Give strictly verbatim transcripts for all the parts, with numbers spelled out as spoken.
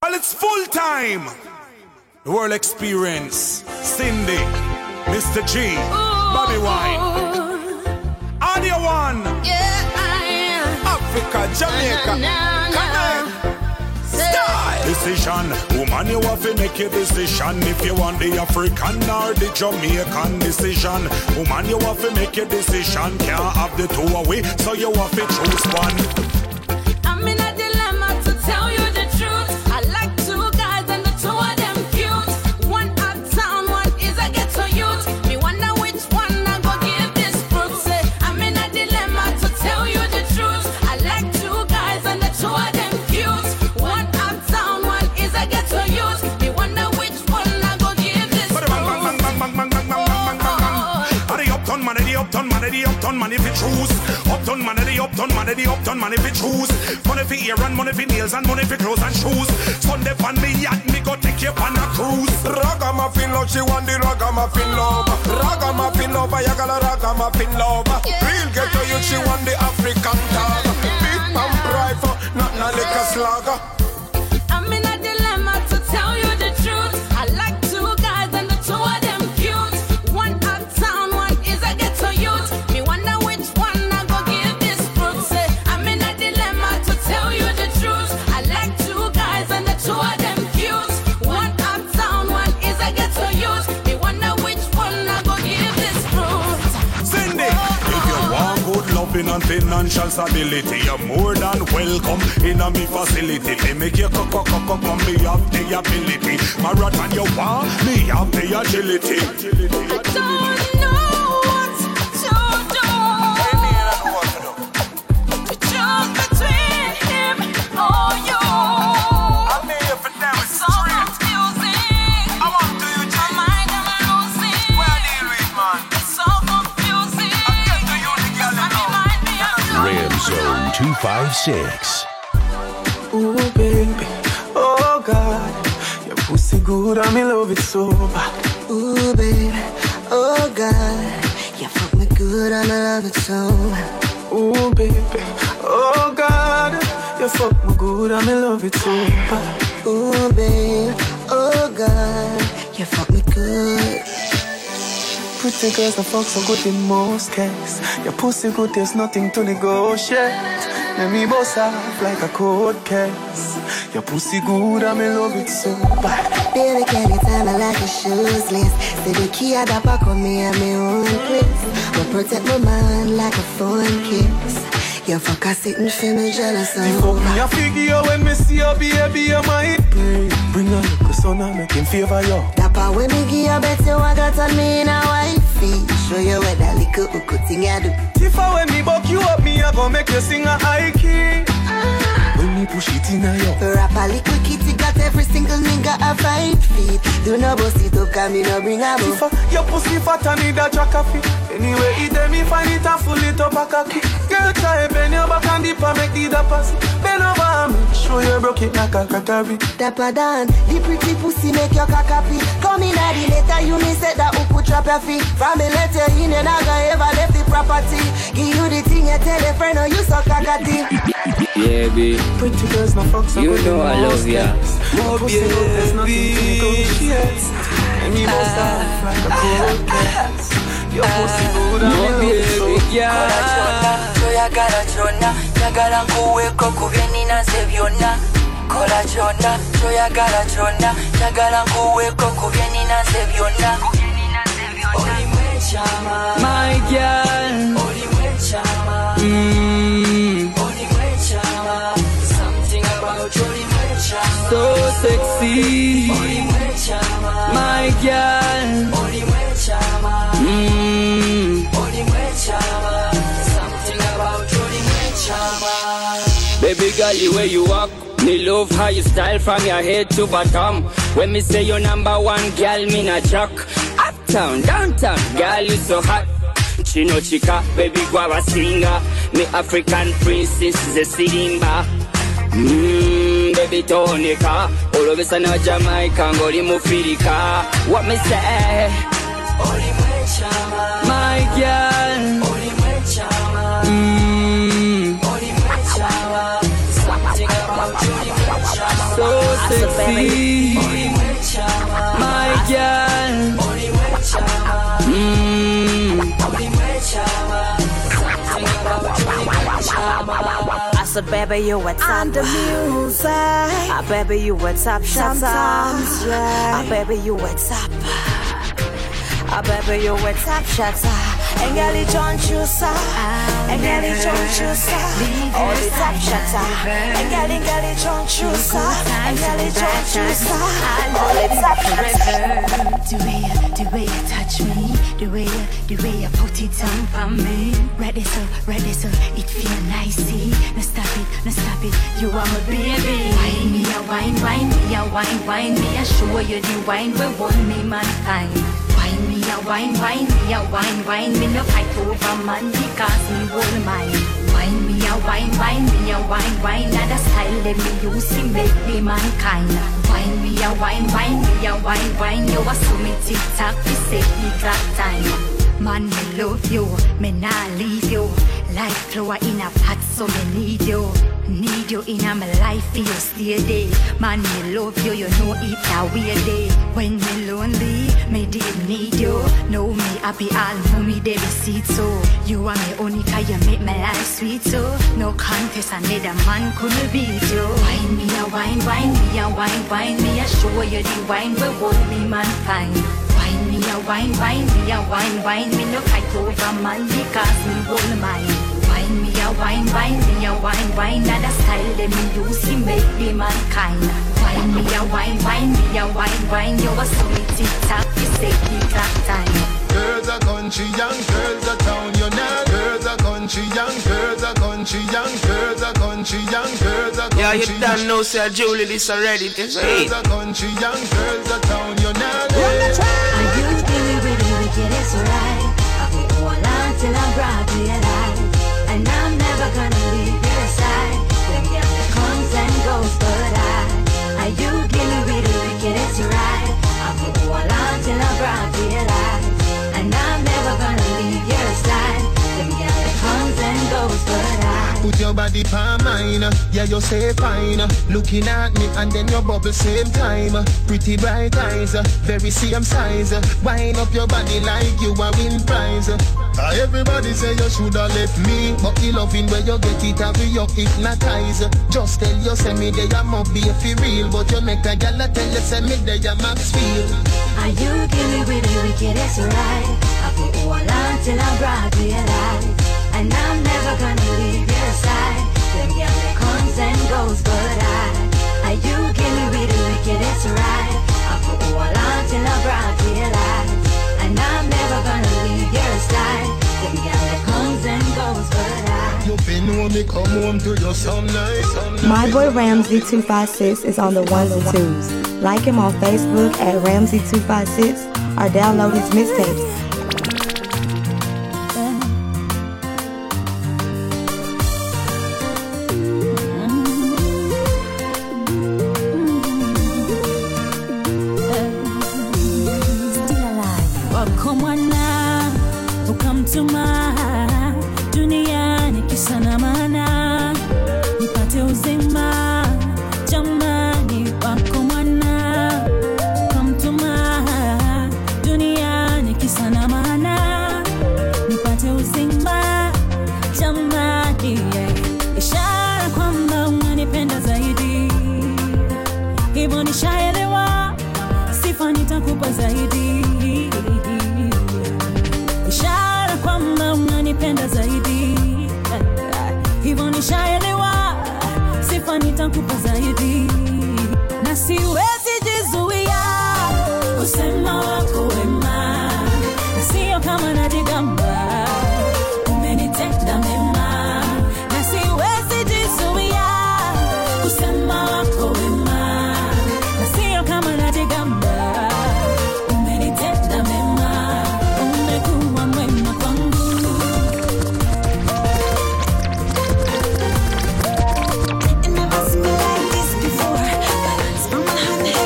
Well, it's full time. The world experience. Cindy, Mister G, ooh, Bobby Wine. Audio One. Yeah, I am. Africa, Jamaica. Na, na, na. Style. Decision. Woman, you have to make your decision. If you want the African or the Jamaican decision. Woman, you have to make your decision. Can't have the two away, so you have to choose one. I'm in a dilemma to tell you the truth. I like two guys and the two of them cute. One uptown, one is a ghetto youth. Me wonder which one I go give this fruit. Say, I'm in a dilemma to tell you the truth. I like two guys and the two of them cute. One uptown, one is a ghetto youth. Me wonder which one I go give this fruit. The uptown man, the uptown man, the uptown man if you choose. Uptown man, the uptown man, the uptown man if you choose. Money for ear and money for nails and money for clothes and shoes. Sunday pan me yacht, me go take you on a cruise. Ragamuffin love, she want the ragamuffin love. Ragamuffin love, I got a ragamuffin love. Real ghetto youth, she want the African dog. Big pump rifle, not a liquor slugger. I'm in a dilemma to tell you the truth. I like two guys and the two of them cute. One uptown, one is a ghetto youth. Me wonder which one I go give this fruit. Say, I'm in a dilemma to tell you the truth. I like two guys and the two of them cute. One uptown, one is a ghetto youth. Me wonder which one I go give this fruit. Cindy, if you want good loving and financial stability, you're more than welcome in a me facility. They make you cock cock cock cock, me have the ability. Marathon you want, me have the agility. I don't know what to do. To choose between him or you. I'm here for them. It's so confusing. I want to you, My mind I'm losing. Where I deal with, man? It's so confusing. I'm getting to you, the girl Cause now. I remind me of you. Red Zone two five six. Ooh, baby, oh God, your pussy good and me love it so bad. Ooh, baby, oh God, you fuck me good and I love it so. Ooh, baby, oh God, you fuck me good and me love it so bad. Ooh, baby, oh God, you fuck me good. Pretty girls that fuck so good in most cases. Your pussy good, there's nothing to negotiate. Let me boss off like a cold case. Your pussy good and me love it so bad. Baby, can you tell me like a shoes list? Say the key at the back of me and my own place. Will protect my mind like a phone kiss. You fuck a sitting for me jealous of. You fuck me a figure when me see your baby, you might pay. Bring a little son and make him favor you. Dapper when me give you bet you I got on me in a wifey. Show you what that little uku thing I do. Tifa when me buck you up, me I gon' make you sing a high key. Ah. When me push it in a you. Rap a little kitty got every single nigga a five feet. Do no bust it up, come me no bring a book. Tifa, your pussy fat and need a jack of it. Anyway, it tell me find it and full it up a cocky. Girl, try bend your back and dip and make the dapper see. Bend over and make sure you broke it like a crackery. Dapper down, the pretty pussy make your cock happy. Come in at the later, you me said that who put trap your feet. From me let you in, you not gonna ever left the property. Give you the thing, you tell a friend, or you suck cockatee. Yeah, baby. Pretty girls, no fuck so You good know I love ya. Your pussy good, there's nothing to negotiate. And me boss off like a cold case. Your pussy good and me love it so. Toyagala chona, yagala nkuweko kubyenina nze byonna. Kola chona, toyagala chona, yagala nkuweko kubyenina nze byonna. Olimwe chama, My girl. olimwe chama, Mm, olimwe chama. Something about olimwe chama. so sexy. Olimwe chama, My girl. olimwe chama, Mm, olimwe chama. Something about olimwe chama. baby girl, the way you walk. Me love how you style from your head to bottom. When me say you're number one, girl, me not jock. Uptown, downtown, girl, you so hot. Chino chica, baby guava singer. Me African princess, the Simba. Mmm, baby Tonica. All of a sudden, Jamaica, Ngoli Mufirika. What me say? Olimwe chama, My girl. olimwe chama, Mmm, olimwe chama. Something about olimwe chama. so sexy. see. My girl. Mm. I said, baby, you a top. And the music. Ah, baby, you a top shot. Sometimes, yeah. Ah, baby, you a top. Ah, baby, you a top shot. And girl, it don't you, sir. And girl, it don't you, sir. All the top shots. And girl, and girl, it don't you, sir. And girl, it don't you, sir. All the top shots. The way you, the way you touch me, the way you, the way you put it on for me. Ready so, ready so, it feel nice. See, no stop it, no stop it. You are my baby. Wine me a wine, wine me a wine, wine me a show you the wine we want me mankind. Wine me a wine, wine me a wine, wine me no fight over man because me hold mine. Wine me a wine, wine me a wine, wine and a style let me use to make me mankind. Wine me a wine, wine me a wine, wine you a so me tick tock to set the clock time. Man me love you, me nah leave you. Like flower in a pot so me need you. Need you in my life for you stay there. Man, me love you, you know it that way day. When me lonely, me did need you. Know me happy, all know me they be see too. You are me only cause you make my life sweet so. No contest, another man couldn't beat you. Wine me a wine, wine me a wine, wine me a show you the wine we hold me mankind. Wine me a wine, wine me a wine, wine me no fight over man because me hold mine. Wine me a wine, wine me a wine, wine and a style them me use to make me mankind. Wine me a wine, wine me a wine, wine you a so me tick tock, you say the clock time. Girls are country, young girls are town, you know. Girls are country, young girls are country, young girls are country, young girls are country. Yeah, you done know, sir, Julie, this already. This girls are country, young girls are town, you know. And you give me with the wickedest right. I'll be all on till I'm broadly alive. And I'm never gonna leave your side. Them girls comes and goes, but I, I you give me with the wickedest right. I'll be all on till I'm broadly alive. And I'm never gonna leave your side. Them girls comes and goes, but I. Put your body pa mine, yeah you say fine. Looking at me and then your bubble same time. Pretty bright eyes, very same size. Wind up your body like you a win prize. Uh, everybody say you shoulda left me, but the loving where you get it have you hypnotize. Just tell you say me there you must be if you real, but you make a gal tell you say me there you max feel. And you give me with the wickedest right. I'll be all on till I'm broadly alive. And I'm never gonna leave your side. Them girls comes and goes, but I, I you give me with the wickedest right. I'll be all on till I'm broadly alive. And I'm never gonna leave your side. Them girls comes and goes, but I. You been when me come home to your some night. My boy Ramsey two five six is on the ones and twos. Like him on Facebook at Ramsey two five six or download his mixtapes. Never seen me like this before. From my hand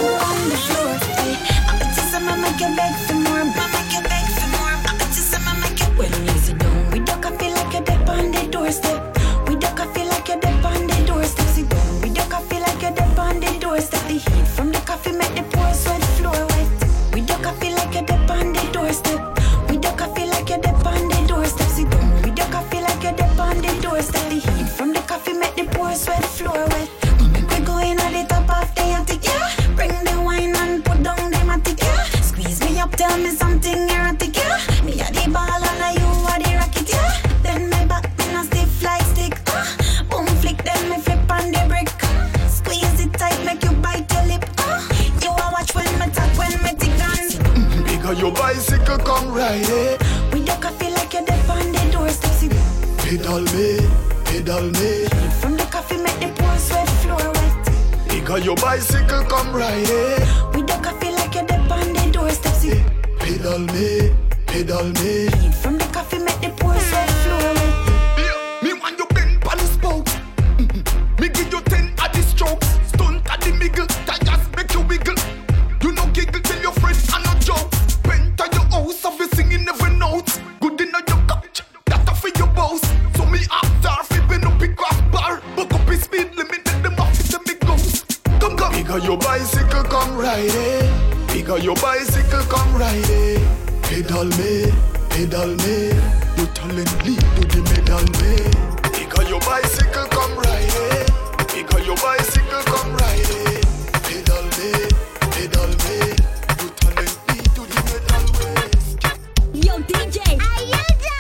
your bicycle come ride it. We don't coffee like you're deaf on the doorstep. Pedal me, pedal me. From the coffee make the poor sweat floor wet. Nigga, your bicycle come ride it. We don't coffee like you're deaf on the doorstep. Pedal me, pedal me. From the coffee make the poor sweat floor wet. Me want you bend pan the spokes. Me give you ten at the strokes. Stunt at the middle, tires make you wiggle. You no giggle till your friends are not joke. Bent at your house, of you singing every note. Good in your couch, that for your boss. So me after flipping up big grass bar. Book up his speed limit, let them off to me goes. Come come, bigger your bicycle come ride it. Bigger your bicycle come ride it. Pedal me, pedal me. Your talent lead to the medal me. Bigger your bicycle come ride it. Bigger your bicycle come ride it. Pedal me, pedal me. Your talent lead to the medal way. Yo D J, are you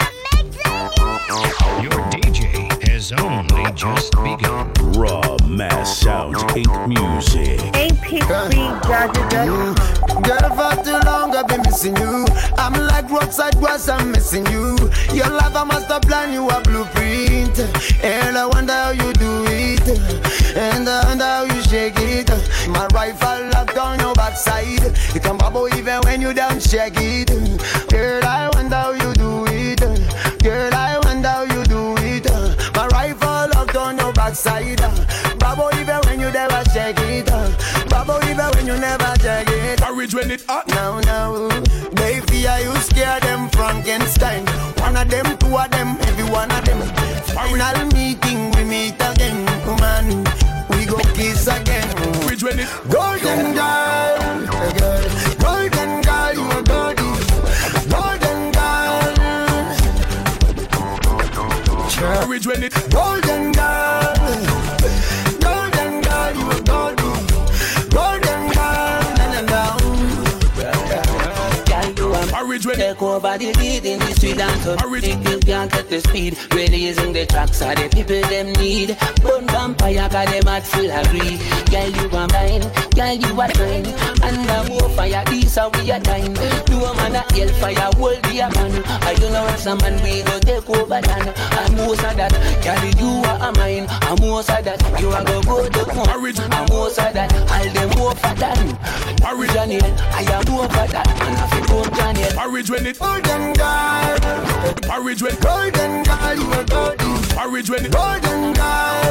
Your D J has only just begun. Raw Mass Sounds eight Music. eight P three, Jaja. Girl, for too long I've been missing you. I'm like roadside grass, I'm missing you. Your love, I must have planned you a blueprint. And I wonder how you do it. And I wonder how you shake it. My rifle locked on your backside. You can bubble even when you don't shake it. Girl, I wonder how you do it. Girl, I wonder how you do it. My rifle locked on your backside. Bubble even when you never shake it. Bubble even when you never shake it. Courage when it hot. Now, now, they fear you scare them Frankenstein. One of them, two of them, every one of them. Final meeting, we meet again. Man, we go kiss again. Courage when it golden girl, girl, golden girl, you a golden, golden girl. Courage when it golden girl, golden girl, you a golden, golden girl. Na na na. Courage when take over the lead in the street and so think you can't get the speed. Releasing the tracks are the people them need. Burn vampire cause them at full agree. Girl you are mine, girl you are mine. And the war fire, these are we are time. You a man a hellfire, hold the man. I don't know what's a man we go take over then. And most of that, girl you are a mine. And most of that, you are go go the courage. And most of that, all them more for than. Original, I am more for that. And I feel go Daniel. Courage when it golden girl. Courage when golden girl, you a golden. Courage when it golden girl.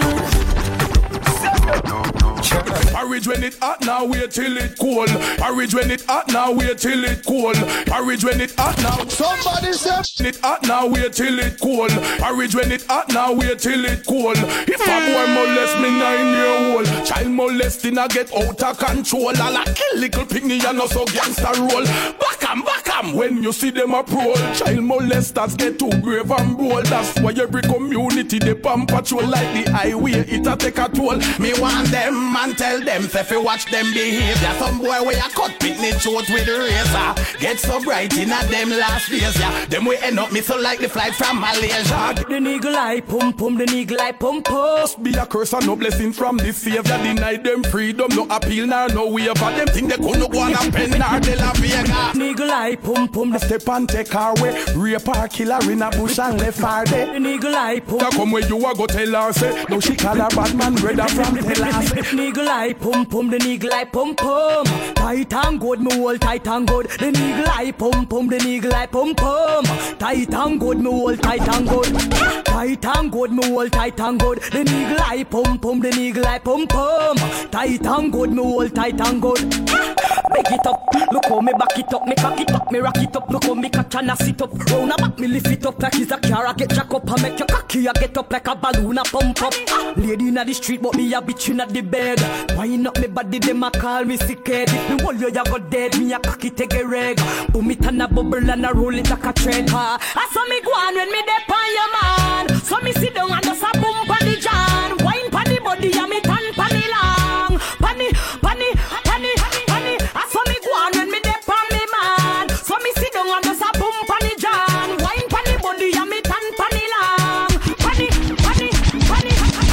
Courage when it hot, now wait till it cold. Courage when it hot, now wait till it cold. Courage when it hot, now somebody say it hot, now wait till it cold. Courage when it hot, now wait till it cold. If a boy molest me nine year old, child molesting I get out of control. I like kill little pygmy and also gangster roll. Back 'em, back 'em when you see them approach. Child molesters get too brave and bold. That's why every community they pump patrol like the highway. It a take a toll. Me want them and tell them if you watch them behavior. Some boy where you cut picnic throat with a razor. Get so bright in a them last days, yeah. Them we end up me so like the flight from Malaysia. The eagle eye pum pum, the eagle eye pum pum. Must be a curse and no blessing from the savior. Deny them freedom, no appeal nor no way. But them think they couldn't go on a pen nor de la Vega. The eagle eye pum pum, the step and take our way. Rape or killer in a bush and left her there. The eagle eye pum pum. Come where you a go tell her say. No she call her bad man brother from tell her say. The eagle eye pum pum, the eagle eye pum pum. Tight and good, me hold tight and good. The eagle eye pum pum, the eagle eye pum pum. Tight and good, me hold tight and good. Tight and good, me hold tight and good. The eagle eye pum pum, the eagle eye pum pum. Tight and good, me hold tight and good. Big it up, look how me back it up, me cock it up, me rock it up. Look how me catch and I sit up. Round a back, me lift it up like it's a car. I get jack up, I make your cocky, I get up like a balloon, I pump up. Lady inna the street, but me a bitch inna the bed. Wind up me body, them a call me sick head. If me hold you, you go dead. Me a cocky take a reg. Boom it and a bubble and a roll it like a trend. I saw me go on when me dep on your man. So me sit down and just a boom pan the John. Wine pan the body and me tan pan the long. Panny, panny, panny, panny. I saw me go on when me dep on me man. So me sit down and just a boom pan the John. Wine pan the body and me tan pan the long. Panny, panny, panny,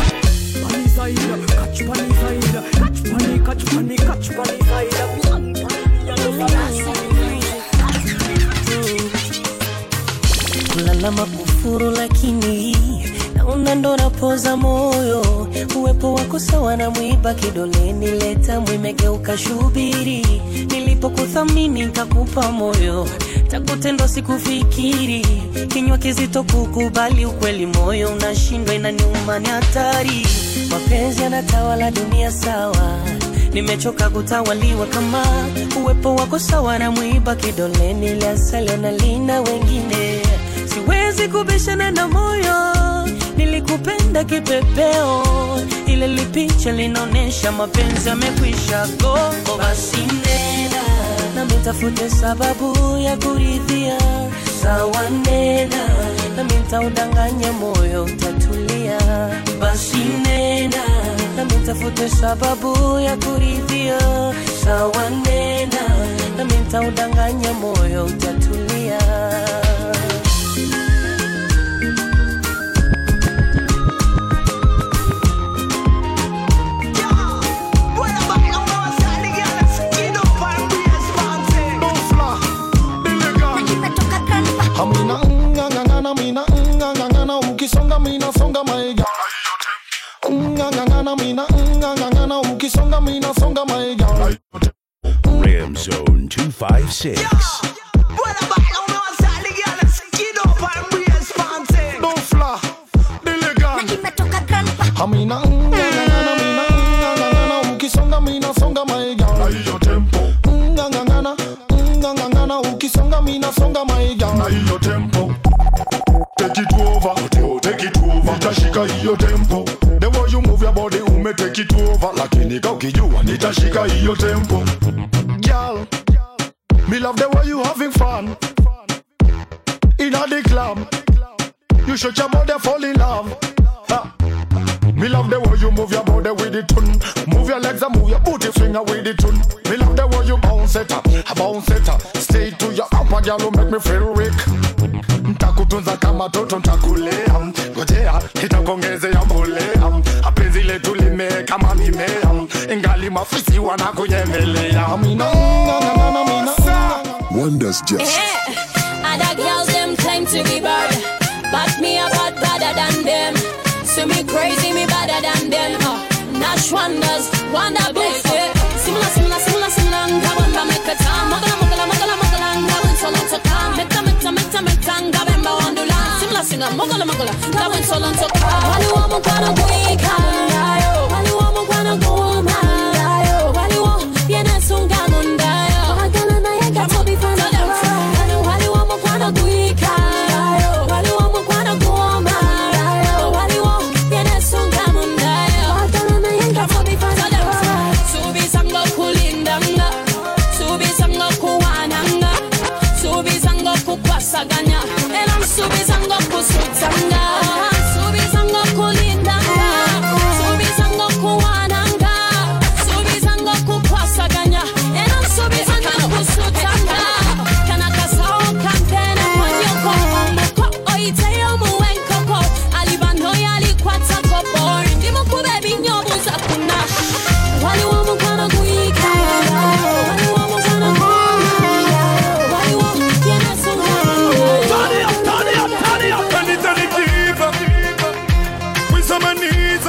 panny side, catch panny side, catch panny, catch panny, catch panny side. umepoza moyo, uwepo wako sawa na mwiba kidoleni, leta mwimegeuka shubiri, nilipokuthamini nikakupa moyo, takutendo sikufikiri, kinywa kizito kukubali ukweli, moyo unashindwa inaniuma ni hatari, mapenzi yanatawala dunia sawa, nimechoka kutawaliwa kama uwepo wako sawa na mwiba kidoleni, ile asali na lina wengine, siwezi kubishana na moyo, nilikupenda kipepeo, ile lipicha linaonesha mapenzi yamekwisha go, basi nena na mitafute sababu ya kuridhia, sawa nena na mitaudanganya moyo utatulia, basi nena na mitafute sababu ya kuridhia, sawa nena na mitaudanganya moyo utatulia. Amina nga nga nga na mina nga nga nga na ukisonga mina songa maiga nga nga nga na mina nga nga nga na ukisonga mina songa maiga. Ram Zone two five six. Don't fly, diligent. Amina nga nga nga na mina nga nga nga na ukisonga mina songa maiga. Ayo tempo nga nga nga na nga nga nga na ukisonga mina songa maiga. Ayo tempo. Take it over, take it over. Nitashika hiyo tempo. The way you move your body, ume take it over. Lakini ukijua nitashika hiyo tempo. Girl, me love the way you having fun. Inna the club, you shake your body, fall in love. Ha. Me love the way you move your body with the tune. Move your legs and move your booty finger with the tune. Me love the way you bounce it up, bounce it up. Stay to your upper girl who make me feel weak. Ntakutunza kama toto ntakulea, ngojea itakongezea mbolea, apenzi letu lime kama mimea, ingali mafisi wanakunyemelea. Amina nga nga nga na mina Wonders just Other girls them claim to be bad, but me a bad better than them. See me crazy, me better than them. uh, Nash Wonders, Wonder Buffet. Similar, similar, similar, similar. Ngabamba make a time. Magala, magala, magala, magala. Ngabun so long to come. Meta, meta, meta, meta. Ngabamba wandula. Similar, similar. Magala, magala. Ngabun so long to come. Wali wamu kwana kuika. Wali wamu kwana kuuma. Wali wamu yena sunga mundayo. Magala na yega tobi fana. Wali wamu kwana kuika. Wali wamu kwana kuuma. Wali wamu yena sunga mundayo. Magala na yega tobi fana. Subi sango kulindanga, subi sango kuwananga, subi sango kukwasaganya, elam subi sango kusutanga, subi sango kulindanga, subi sango kuwananga, subi sango kukwasaganya, elam subi sango kusutanga. Kana kasao kampena mwanyoko, omoko oiteyo muwenkoko, alibando yali kwata kopori, ndimo kubebi nyobuza kunash. Wali wamu kwana kuika, wali wamu kwana kuika, wali wamu yena sunga. Turn it up, turn it up, turn it up, turn it, turn it deeper. With some needs,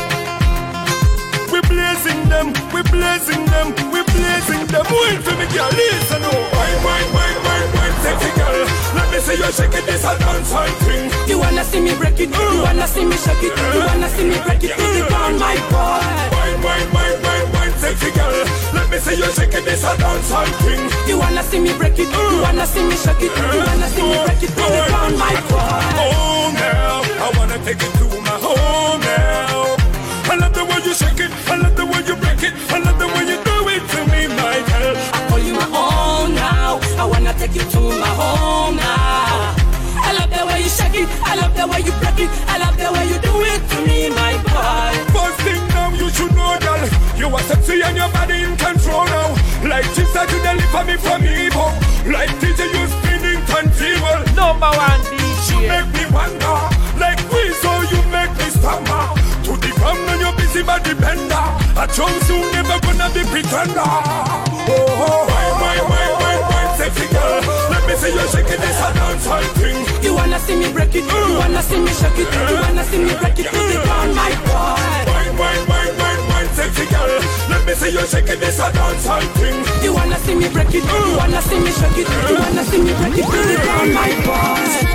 we blazing them, we blazing them, we blazing them. Wait for me, girl, listen, oh. Wine, wine, wine, wine, wine, sexy girl. Let me see you shake it, this a dancehall thing. You wanna see me break it, you wanna see me shake it, you wanna see me break it, put it on my boy. Wine, wine, wine, wine, wine, sexy girl. Let me see you shake it, this a dancehall thing. You wanna see me break it, you wanna see me shake it, you wanna see me break it, put it on my boy. Oh now, I wanna take it to my home now. I love the way you shake it, I love the way you break it, I love the way you do it to me, my girl. I call you my own now, I wanna take you to my home now. I love the way you shake it, I love the way you break it, I love the way you do it to me, my boy. First thing now you should know, girl, you are sexy and your body in control now. Like chips that you deliver me from evil, like D J you spinning turntable. Number one D J. You make me wonder, like we so you make me stammer. To the ground when you're busy body bender, I chose you never gonna be pretender. Oh, oh, why, why, why, why, why, sexy girl, let me see you shake it, this a dancehall thing. You wanna see me break it? You wanna see me shake it? You wanna see me break it? Put it on my boy. Wine, wine, wine, wine, wine, sexy girl. Let me see you shake it, this a dancehall thing. You wanna see me break it? You wanna see me shake it? You wanna see me break it? Put it on my boy.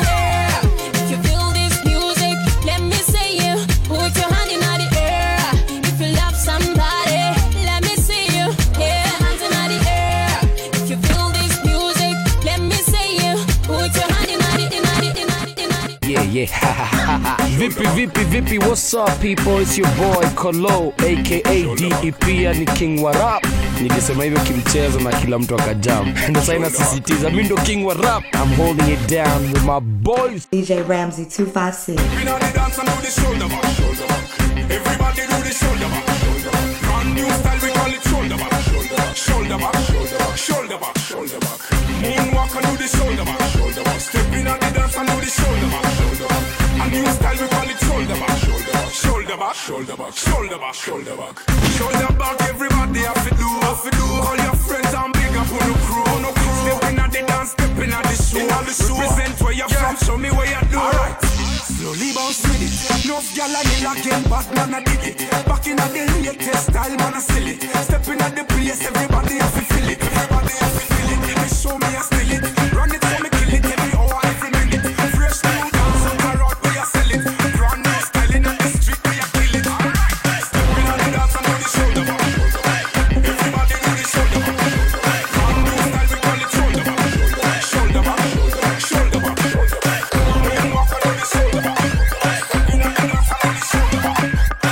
Yeah, yeah. Vipi, vipi, vipi, what's up people? It's your boy Kolo aka D E P yani King wa Rap. Nilisema hivyo kimchezo na kila mtu akajam. Ndio sasa inasisitiza mimi ndo King wa Rap. I'm holding it down with my boys D J Ramsey two five six. We know the dance and do the shoulder back, shoulder back. Everybody do the shoulder back, shoulder back. Brand new style we call it shoulder back, shoulder back, shoulder back, shoulder back, shoulder back, shoulder back. Moonwalk and do the shoulder back, shoulder back. Step in on the dance and do the shoulder back, shoulder back. A new style we call it shoulder back, shoulder back, shoulder back, shoulder back, shoulder back, shoulder back. Shoulder back, everybody have to do, have to do. All your friends and big up on the crew, on the crew. Step in on the dance, step in on the show, on the show. Represent where you're from, show me where you do. Alright, slowly bounce with it. Enough gyal a yell again, bad man a dig it. Back in on the latest style, man a silly. Step in on the place, everybody have to feel it. Everybody have to feel it. They show me a steal it. Run it for me, kill it every hour, every minute. Fresh new dance on the road, we a sell it. Brand new style in the street, we a kill it. Step in on the dance and do the shoulder back. Everybody do the shoulder back. Brand new style, we call it shoulder back. Shoulder back, shoulder back, shoulder back. We walk on the shoulder back. Step in on the dance and do the shoulder back.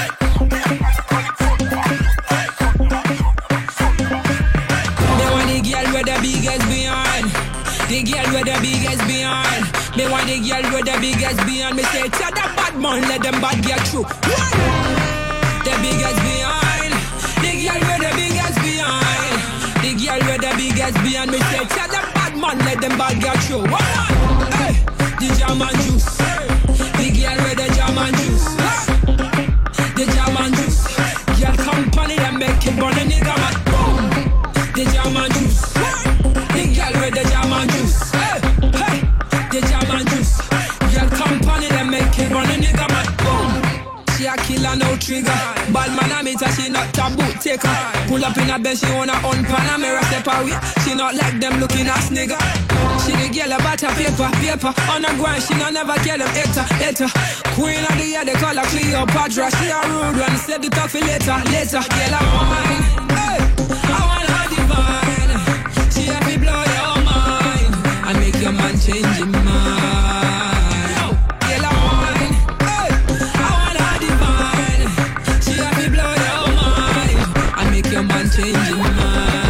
Me want the girl with the biggest behind. The girl with the biggest behind. Me want the girl with the biggest behind. Me say tell the bad man let them bad get through. What? The biggest behind. The girl with the biggest behind. The girl with the biggest behind. Me say tell the bad man let them bad get through. What? Hey, the German juice. The girl with the German juice. The German juice. Girl company that make it burn a nigga man. Boom. The German juice. The girl with the German juice. Hey, hey. The German juice. Girl company that make it burn a nigga man. Boom. She a killer, no trigger. Bad man a meet her, she not taboo taker. Pull up in a bed, she wanna on Panamera step away. She not like them looking ass nigga. She the girl about her paper, paper. On the grind, she not never kill them hater, hater. Queen of the year, they call her Cleopatra. She a rude one, said the talk for later, later. Girl I want, hey, I want her divine. She have me blow your mind and make your man change his mind. Girl I want, hey, I want her divine. She have me blow your mind and make your man change his mind.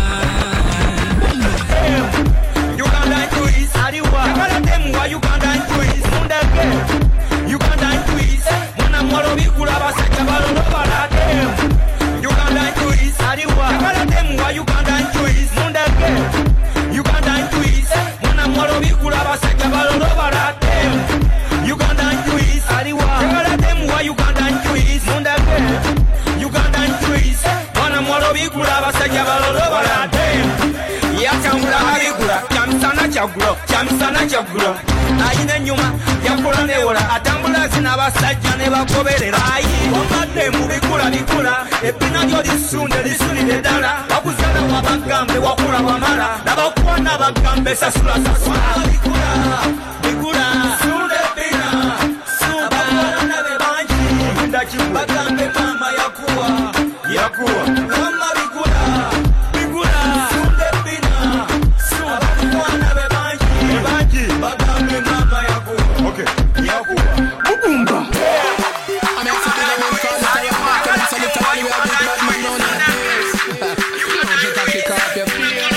You can dance to it, Ariwa. Kala temu wa you can dance to it, Mundake. You can dance to it, mwana mwalo bikula basajja balolo balate. You can dance to it, Ariwa. Kala temu wa you can dance to it, Mundake. You can dance to it, mwana mwalo bikula basajja balolo balate. You can dance to it, Ariwa. Kala temu wa you can dance to it, Mundake. You can dance to it, mwana mwalo bikula basajja balolo balate. Yatambula abigula, kyamisana kyagulo, kyamisana kyagulo. Ayina nyuma, yakula newola, atambula zina basajja ne bakoberera. Ayi, wabadde mu bikula bikula, ebbina lyo lisunde lisulire ddala. Bakuzala wabagambe wakula wamala, nabakwana bagambe sasula sasula. Bikula, bikula, sunde bina, sunde bakwana be bangi. Ndaki bagambe mama yakuwa, yakuwa. Mama bikula, bikula, sunde bina, sunde bakwana be bangi, bangi. Bagambe mama yakuwa, okay, yakuwa. Bugumba. I'm excited to be on the tire mark and so the tire we have big bad man on it. You can kick off your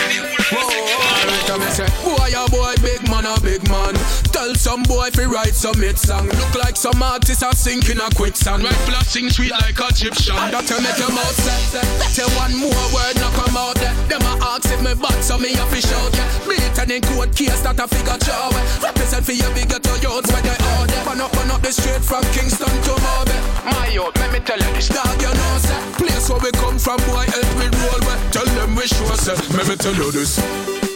boy, a boy, big man, a big man. Tell some boy if he write some hit song. Look like some artists are sinking a quicksand. Right blasting sweet like Egyptian. That you make your mouth set. Better one more word not come out there. Them a ask if me bad so me a fish out yeah. Written in court case that a figure job. Represent for your bigger to youths where they are there. Pan up, pan up the street from Kingston to Mobe. My youth, let me tell you this dog you know say. Place where we come from boy help we roll with. Tell them we sure say. Let me tell you this. Make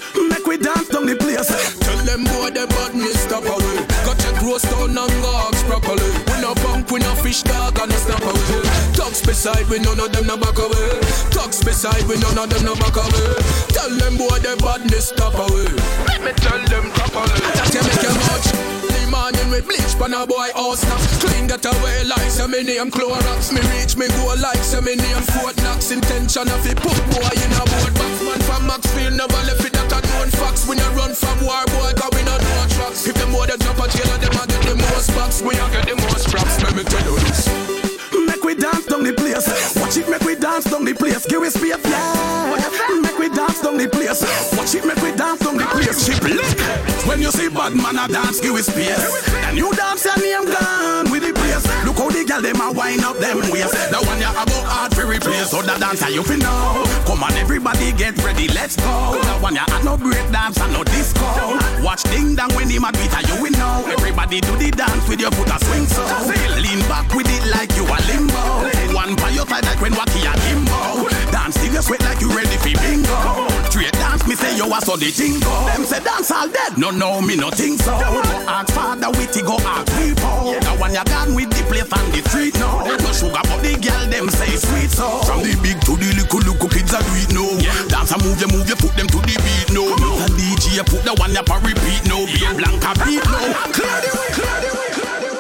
Make we dance down the place. Tell them boy the badness stop away. Got your roast down and gogs properly. We no punk, we no fish dog and no snap away. Talks beside we none of them no back away. Talks beside we none of them no back away. Tell them boy the badness stop away. Let me tell them properly. That you make you much. The morning we bleach pan a boy house now. Clean get away like some me name Clorox. Me reach me go like some me name Fort Knox. Intention of it put boy in a board box. Man from Maxfield never left it that a known facts. We no run from war boy cause we no know tracks. If them boy they drop a jail them a get the most box. We a get the most props. Let me tell you this. Make we dance down the place. Watch it, make we dance down the place. Give it space, yeah. Make we dance down the place. Watch it, make we dance down the place. Chip lick. When you see bad man a dance, give it space. And you dance your name gone with the place. Look how the girl them a wind up them waist. The one you about hard to replace. So the dancer you fi know. Come on everybody get ready, let's go. The one you had no break dance and no disco. Watch ding dong when him a beat you will know. Everybody do the dance with your foot a swing so. Lean back with it like you a limbo. One by your side like when Wacky and Kimbo. Dance till you sweat like you ready for bingo. Straight dance me say you a so the jingo. Them say dance all dead, no no me no think so. Ask father witty go ask people. The one you gone with the place on the street now. No sugar but the girl them say sweet so. From the big to the little little kids a do it now. Dance and move you move you put them to the beat now. The D J put the one up a repeat now. Be a blanca beat now. Clear the way, clear the way, clear the way.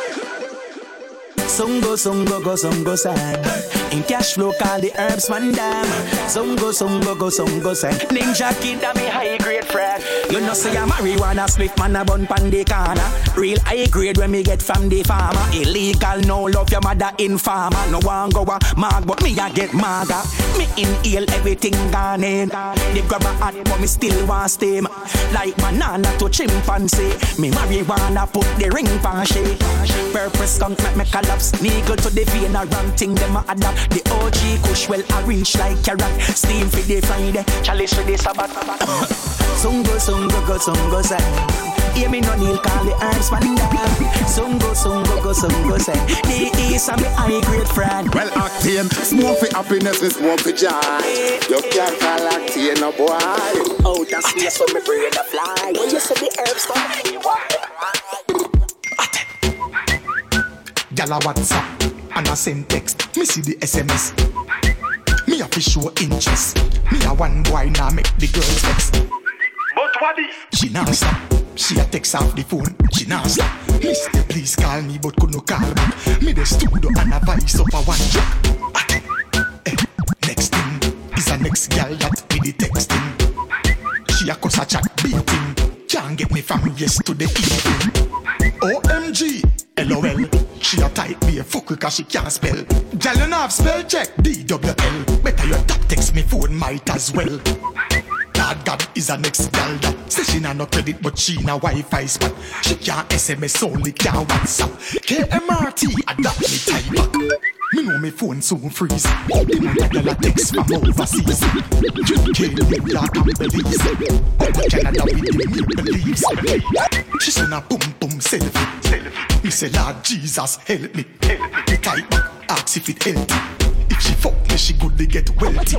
Some go, some go, go, some go sad. In cash flow, call the herbs man damn. Some go, some go, go, some go sad. Ninja kid, that me high grade friend. You know say a marijuana split man a bun pan the corner. Real high grade when me get from the farmer. Illegal, no love your mother informer. No one go a mag, but me a get maga. Me inhale everything gone in. They grab a hat, but me still want steam. Like banana to chimpanzee. Me marijuana put the ring pan she. Purpose skunk make me collapse. Niggle to the vein a wrong thing them a adapt. The O G kush well a reach like carrot. Steam for the Friday, chalice for the Sabbath. Some go, some go, go, some go say. Hear me no need call the herbs man down. Some go, some go, go, some go say. The East a me high grade friend. Well Octane, smoke for happiness and smoke for joy. You can't call Octane no boy. Oh that's space for me brain a fly. When you say the herbs come me Gala WhatsApp and I send text. Me see the S M S. Me have to show interest. Me a one boy now make the girls vex. But what is? She now stop. She a text off the phone. She now stop. Mister please call me but could no call back. Me the studio and a voice up a one track. Eh, next thing is a next girl that with the texting. She a cuss a chat beating. Can't get me from yes to the evening. O M G. L O L. She a type me a fuck cause she can't spell. Girl you know have spell check D W L. Better your top text me phone might as well. Lord God is a next girl that say she nah no credit but she na Wi-Fi spot. She can't S M S only can't WhatsApp. K M R T adapt me type back. Me know me phone soon freeze. The man a girl a text from overseas. U K, New York and Belize. Up Canada with the Maple Leaves. She send a boom boom selfie. Me say Lord Jesus help me. Help me type back. Ask if it healthy. If she fuck me, she good to get wealthy.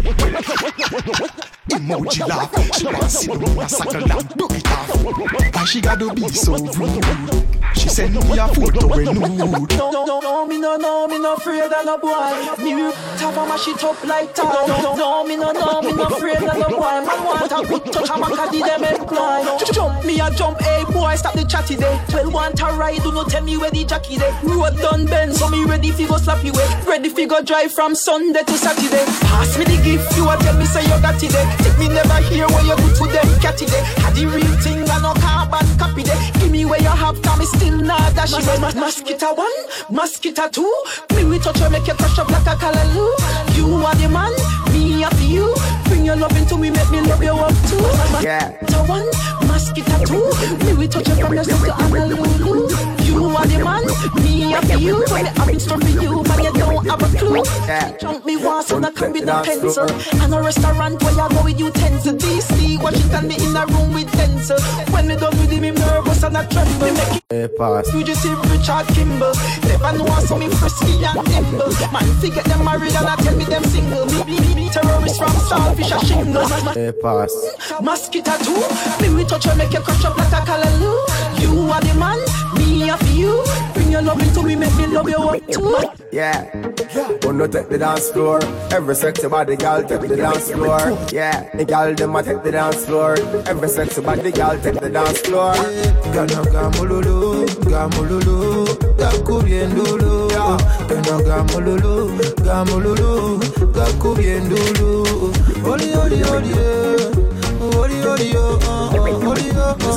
Emoji laugh. She want sit down a saddle and do it off. Why she gotta be so rude? She send me a photo when nude. No, no, no, no, me no, no, me no afraid of no boy. Me tap on my shit up like tar. No, no, no, me no, no, me no afraid of no boy. Man want a good touch, I'm a caddy them employ. Jump me a jump, hey boy, stop the chatty day. Well want a ride, do not tell me where the jockey day. Road done bend, so me ready fi go slap you way. Ready fi go drive from Sunday to Saturday. Pass me the gift, you a tell me say you got it there. Take me never hear where you put to them catty day. Had the real thing and no carbon copy day. Give me where you have, time me still not dash it. Mas- mosquito one, mosquito two. Me we touch you, make you touch up like a callaloo. You are the man, me after you. Bring your love into me, make me love you up too. Yeah. Mosquito one, mosquito two. Me we touch you from yourself to Honolulu. You are the man, me Me a you, when me have in store for you, man you don't have a clue. Jump me once and I come with a pencil. And a restaurant where I go with utensils. D C, Washington, me in a room with pencil. When me done with him, I'm nervous and I tremble. Make hey, pass. You just see Richard Kimball. Never know so me frisky and nimble. Man, to get them married and I tell me them single. Me, me, me, terrorists from Starfish and Shingle. Hey, pass. Mosquito too. Me we touch you, make you crush up like a callaloo. You are the man, me a for you. Bring your love into me, make me love you up too. Yeah, wanna take the dance floor. Every sexy body girl take the dance floor. Yeah, the girl them a take the dance floor. Every sexy body girl take the dance floor. Gana gamululu, gamululu, gakubiendulu. Gana gamululu, gamululu, gakubiendulu. Oli oli oli, oli oli oli, oli oli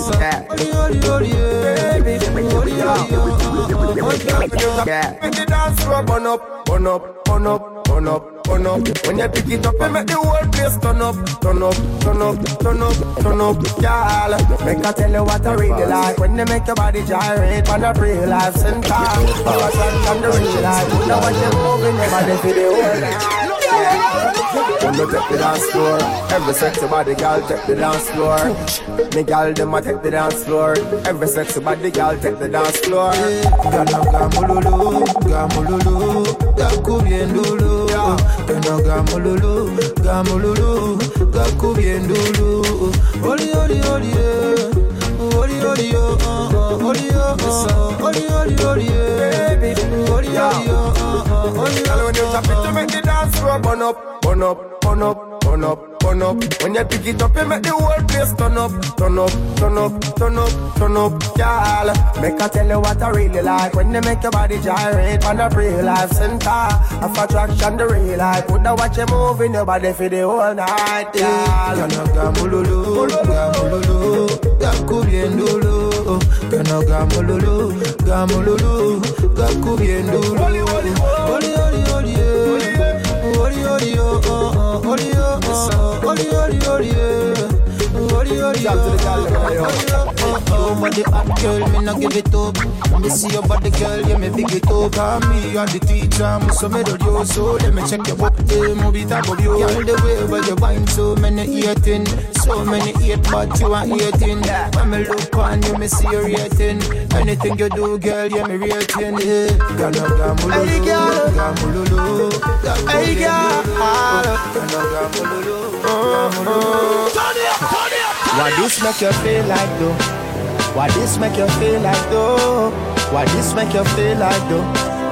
oli, oli oli oli. Yeah, make the dance floor burn up, burn up, burn up, burn up, burn up. When you pick it up, you make the whole place turn up, turn up, turn up, turn up, turn up. Y'all, make I tell you what I really like. When they make your body gyrate, on the real life center. Because I'm the real life. You know when you're moving your body for the whole night. When you take the dance floor, every sexy body girl take the dance floor. Me girl them a take the dance floor. Every sexy body girl take the dance floor. Gana gamululu, gamululu, gakubiendulu. Gana gamululu, gamululu, gakubiendulu. Oli oli oli, oli oli oli, oli oli oli, oli oli oli. Girl, when you tap it, you make the dance floor burn up, burn up, burn up, burn up, burn up. When you pick it up, you make the whole place turn up, turn up, turn up, turn up, turn up. Girl, make I tell you what I really like. When they make your body gyrate on the real life center of attraction, the real life. Put the watch you move in your body for the whole night, girl. Gana gamululu, gamululu, gakubiendulu. Gana gamululu, gamululu, gakubiendulu. Oli oli oli oli, oli oli oh oh oh, oli oh oh, oli oli oli, oli oli oh. Your body hot girl, me not give it up. Me see your body girl, yeah me big it up. And me and the teacher, me so me do you so. Let me check your body, move it up of you. Girl the way where you wind, so many eating, so many eat, but you are eating. When me look on you, me see you rating. Anything you do, girl, yeah me rating. Gana gamululu, gamululu, hey girl, gana gamululu, gamululu. turn it up, turn it up. What this make you feel like though? What this make you feel like though? What this make you feel like though?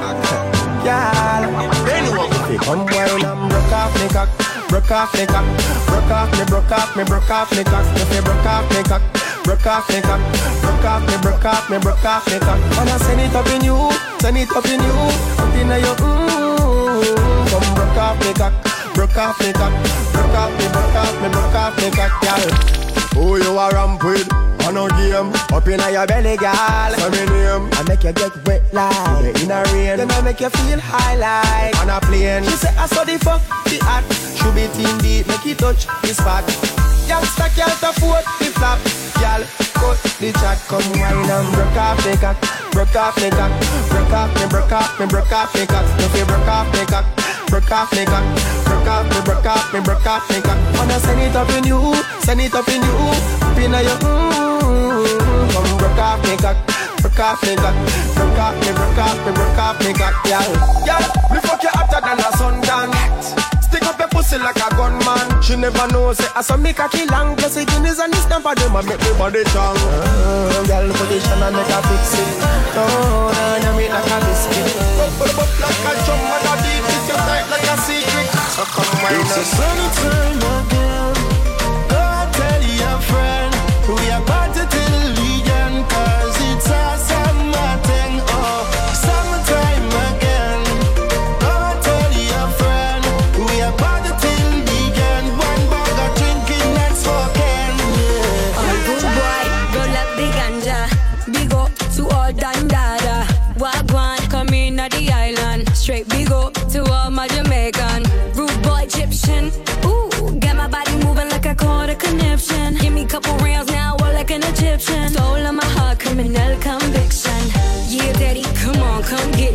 Girl, anyway, come wine and broke off me cock, broke off me cock, broke off me, broke off me, broke off me cock. If you broke off me cock, broke off me cock, broke off me, broke off me, broke off me cock. Wanna send it up in you, send it up in you, up in your mmm. Come broke off me cock, broke off me cock, broke off me, broke off me, broke off me cock, girl. Who you a ramp with? On no game. Up in your belly, girl. Say me name. I make you get wet like in a rain. Then I make you feel high like on a plane. She say I saw the fuck, the act. Should be team deep, make it touch the spot. Youngster can't afford the flap. Girl, cut the chat, come wine and broke off the cock. Broke off me cock, broke off me, broke off me, broke off me cock. If you broke off me cock, broke off me cock, broke off me, broke off me, broke off me cock. Wanna send it up in you, send it up in you, up in your mmm. Come broke off me cock, broke off me cock, broke off me, broke off me, broke off me cock, girl. Girl, me fuck you hotter than a sundown. Stick up your pussy like a gunman. She never knows it. I saw me cocky long, plus it is and it's time for them and make me body strong. Uh, girl, position and make a fix it. Oh, nah, nah, me like a biscuit. Up, up, up like a drum and a beat. It's your tight like a secret. So come wine. It's a sunny time again. Go tell your friend we are party till the weekend, cause it's a summer thing. Oh, summertime again. Go tell your friend we are party till the weekend. One bag of drinking and smoking. Yeah. All good boy, roll up the ganja. Big up to all Dandada. Wagwan, come in at the island. Straight big up to all my Jamaican. Rude boy Egyptian. Ooh, got my body moving like I caught a conniption. Give me a couple rounds now, all like an Egyptian. Soul on my heart, criminal conviction. Yeah, daddy, come on, come get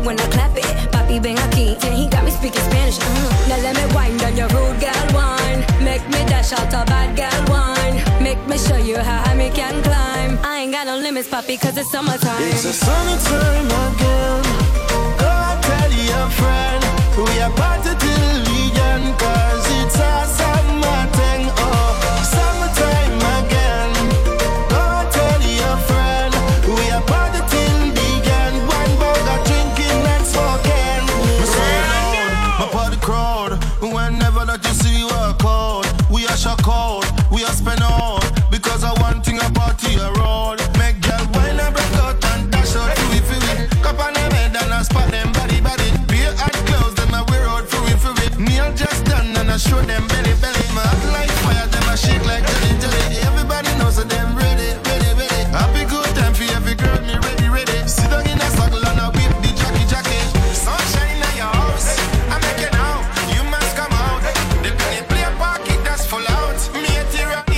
when I clap it. Papi ven aquí, yeah, he got me speaking Spanish. Uh-huh. Now let me wind down your rude girl wine. Make me dash out a bad girl wine. Make me show you how high me can climb. I ain't got no limits, papi, cause it's summertime. It's a summertime again. Go and tell your friend we are party till weekend, cause it's a summer thing. Oh, summertime again. Go and tell your friend we are party till weekend. One burger drinking and smoking. Me say loud, my party crowd. Whenever that you see work out, we are shock out, we are spend out. Because I want thing a party around. Make girl wine and break out and dash out to it for it. Cup on them head and I spot them body body. Beer hot clothes them I wear out for it for it. Meal just done and I show them belly belly. My hot like fire them I shake like jelly jelly. Everybody knows that them ready ready ready. Happy good time for every girl me ready ready. Sit down in a saddle and I whip the jockey jockey. Sunshine in your house, I make it out. You must come out. They can play a pocket that's full out. Me a tear up.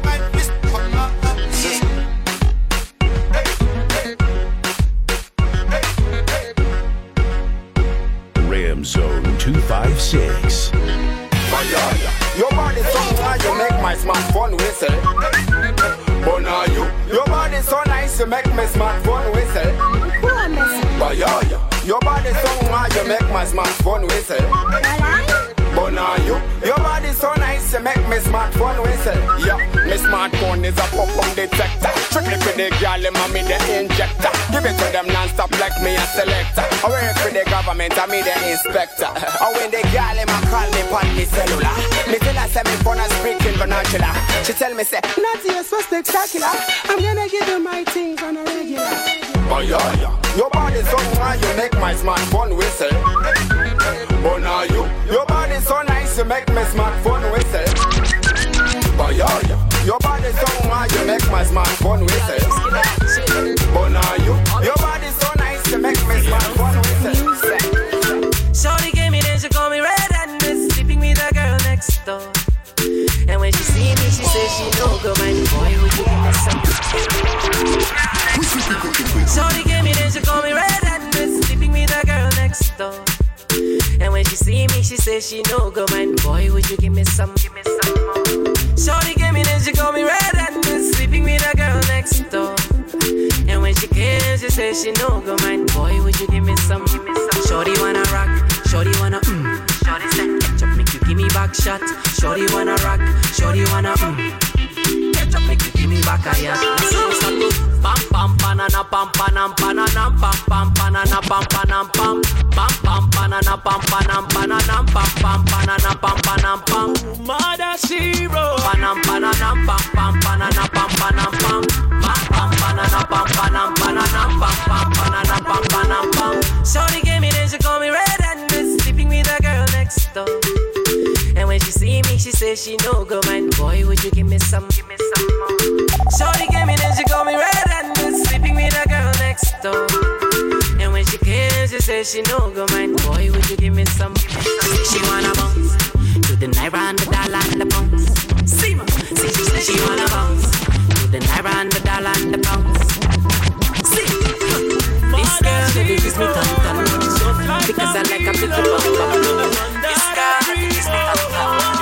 Ram Zone two five six. Your body so nice, you make my smartphone whistle. But now you, your body so nice, you make my smartphone whistle. But yeah, your body so nice, you make my smartphone whistle. But now you, your body so nice, you make me smartphone whistle. Yeah, my smartphone is a pop-up detector. Strictly for the girl, I'm me the injector. Give it to them non-stop like me a selector. I work for the government, I'm me the inspector. I when the girl, I'm call me on the cellular. Me tell her, say me phone is speaking vernacular. She tell me, say, not here, so spectacular. I'm gonna give you my things on a regular. Oh yeah, yeah. Your body so nice, you make my smartphone whistle. But now you, your body so nice, you make my smartphone whistle. But yeah, yeah. Your body so nice, you make my smartphone whistle. But now you, your body so nice, you make my smartphone whistle. Shorty gave me then she call me red and is sleeping with a girl next door. And when she see me, she says she no go mind. Boy, would you give me some? Shorty gave me then she call me red and is sleeping with a girl next door. And when she see me, she says she no go mind. Boy, would you give me some? Give me some more. Shorty gave me then she call me red and is sleeping with a girl next door. And when she came, she says she no go mind. Boy, would you give me some? Give me some. Shorty wanna rock, shorty wanna mm. Shorty said, ketchup make you give me back shot. Shorty wanna rock, shorty wanna mm. Ketchup make you give me back a yacht. So start to pam pam banana pam panam pananam pam pam banana pam panam pam pam pam banana pam panam pananam pam pam banana pam panam pam. Mother zero panam pananam pam pam banana pam panam pam pam pam banana pam panam pananam pam pam banana pam panam pam. Shorty gave me then she call me red and is sleeping with a girl next door. And when she see me, she says she no go mind. Boy, would you give me some? Give me some more. Shorty gave me then she call me red and is sleeping with a girl next door. And when she came, she says she no go mind. Boy, would you give me some? Give me some. She wanna bounce to the naira and the dollar and the pounds. See ma, see she says she wanna bounce to the naira and the dollar and the pounds. See, this girl really gives me ton ton because I like a bit of bum bum. This girl really gives me ton ton.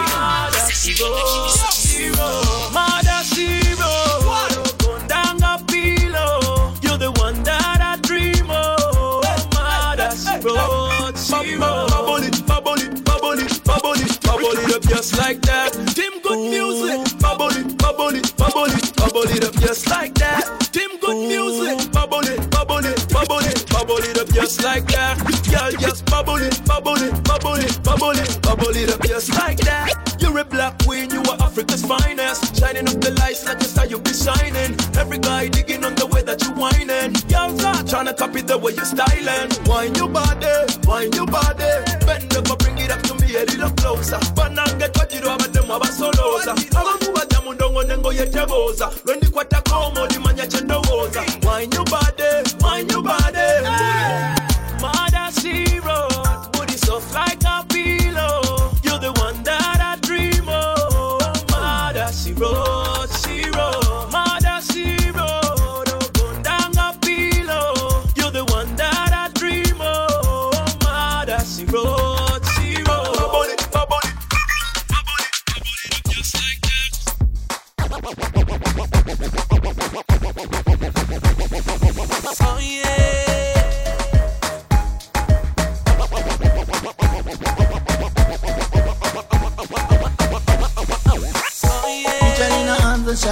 Mother zero, Danga pillow. You're the one that I dream of. Mother zero, zero. Bubble it, bubble it, bubble it, bubble it, bubble it up just like that. Tim Good Music, bubble it, bubble it, bubble it, bubble it up just like that. Tim Good Music, bubble it, bubble it, bubble it, bubble it up just like that. Girl, just bubble it, bubble it, bubble it, bubble it, bubble it up just like that. You're a black queen, you are Africa's finest. Shining up the lights like the star you be shining. Every guy digging on the way that you whining. Y'all not tryna copy the way you're styling. Wine your body, wine your body. Bend over, bring it up to me a little closer. But now get what you do about them about solosa. Abakuba jamu ndongo nengo yeteboza. When the kwata komo di manya chendoza. Wine your body, wine your body. Mother zero, booty soft like a pillow. You're the one that I dream of. Mother zero, zero, mother zero. Don't go down a pillow. You're the one that I dream of.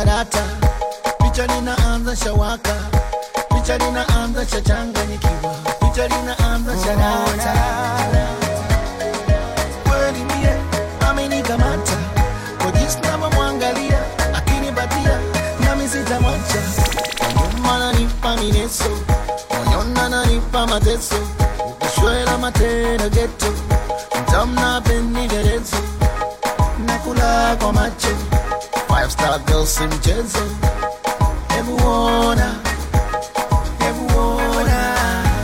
data, picha linaanza shawaka, picha linaanza chachanganyikiwa, picha linaanza shadata. Kweli mie amenikamata, kwa jinsi navyomwangalia akinipatia nami sitamwacha. Nyuma nanipa mineso, moyoni ananipa mateso, ukishwela matena geto, mtamna peni gerezo, nakula kwa macho, five star girl si mchezo. Hebu ona, hebu ona,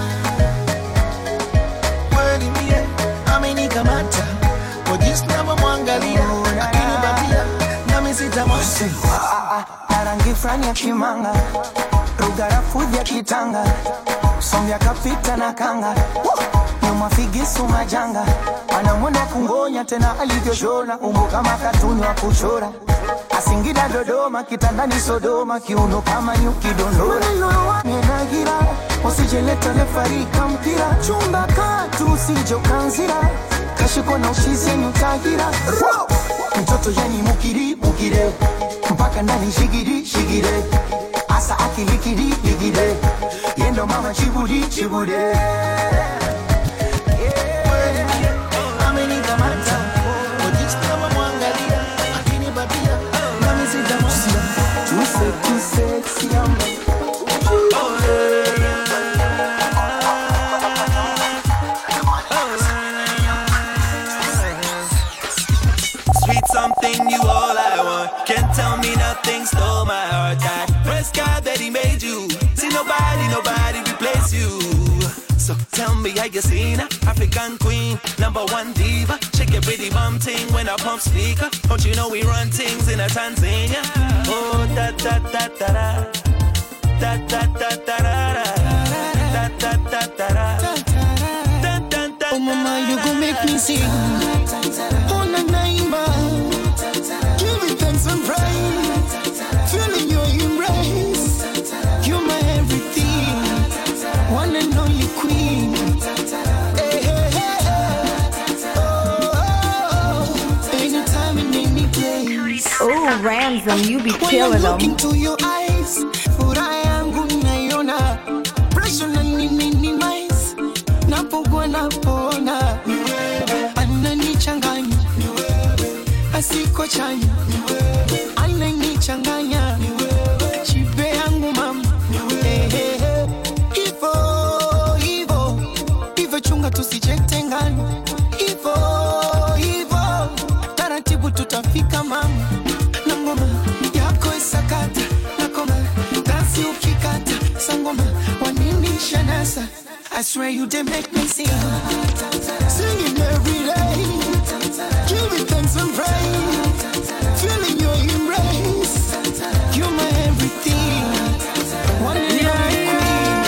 kweli mie amenikamata, kwa jinsi navyomwangalia akinipatia nami sitamwacha. Na rangi frani ya kimanga, rugarafu ya kitanga, sombya kapita na kanga, nyuma figisu majanga, anamwona kungonya tena alivyoshona, umbo kama katuni wa kuchora, Asingida Dodoma, kitandani Sodoma, kiuno kama nyuki dondora. Nyenagira, usijeleta lefarika mpira, chumba katu usijokanzira, kashiko na ushizi nyutagira. Mtoto yani mukiri, mukire, mpaka ndani shigiri, shigire, asa akilikiri, ligire, yendo mama chibudi, chibude. Sweet something, you all I want. Can't tell me nothing, stole my heart. That first guy that he made you. See nobody, nobody replace you. So tell me, how you seen her? African queen, number one diva. Shake your pretty bum ting when I pump speaker. Don't you know we run things in a Tanzania? Oh, da da da da da. Da da da da da. Da da da da da. Oh mama, you gon' make me sing. Oh na naima, give me thanks and praise. Feeling your embrace, you're my everything, one and only queen. Hey, hey, hey. Oh, oh, oh. Anytime and any place. Oh, Ramsam, you be killing them. When I look into your eyes, furaha yangu naiona, pressure na minimize, napogwa napona, ananichanganya, asiko chanya, ananichanganya, chipe yangu mama, hivo, hivo, hivo chunga tusijitengane, hivo, hivo, taratibu tutafika mama, na ngoma yako isakata, na koma, dansi ukikata, sangoma, wanini shanasa, I swear you did make me sing, singing every day, giving thanks and praise, feeling your embrace, you're my everything, one and only queen.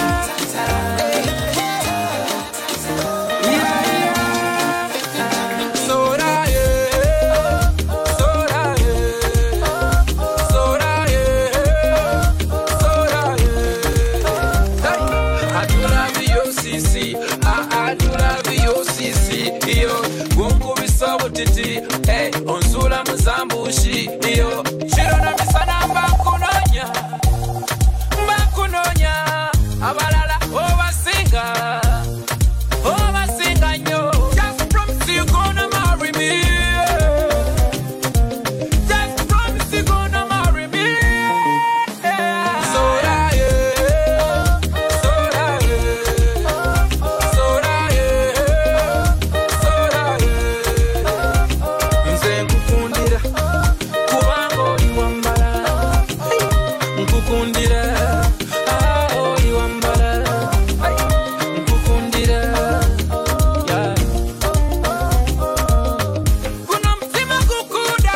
Soda, yeah, soda, yeah, soda, yeah, soda, yeah. Hey, I do love you, C C. I, I do love you, C C. Yo, wonku bisawo titi. Hey, onsula mzambushi. Yo, shirona misana mbakunonya, mbakunonya. Abalala obasinga, obasinga nyo. Just promise you gonna marry me. Just promise you gonna marry me. Soda, yeah, soda, yeah, soda, yeah, soda, yeah. Nze nkukundira kubanga oli wambala, nkukundira ah oli wambala, nkukundira yeah. Kuno mtima kukunda,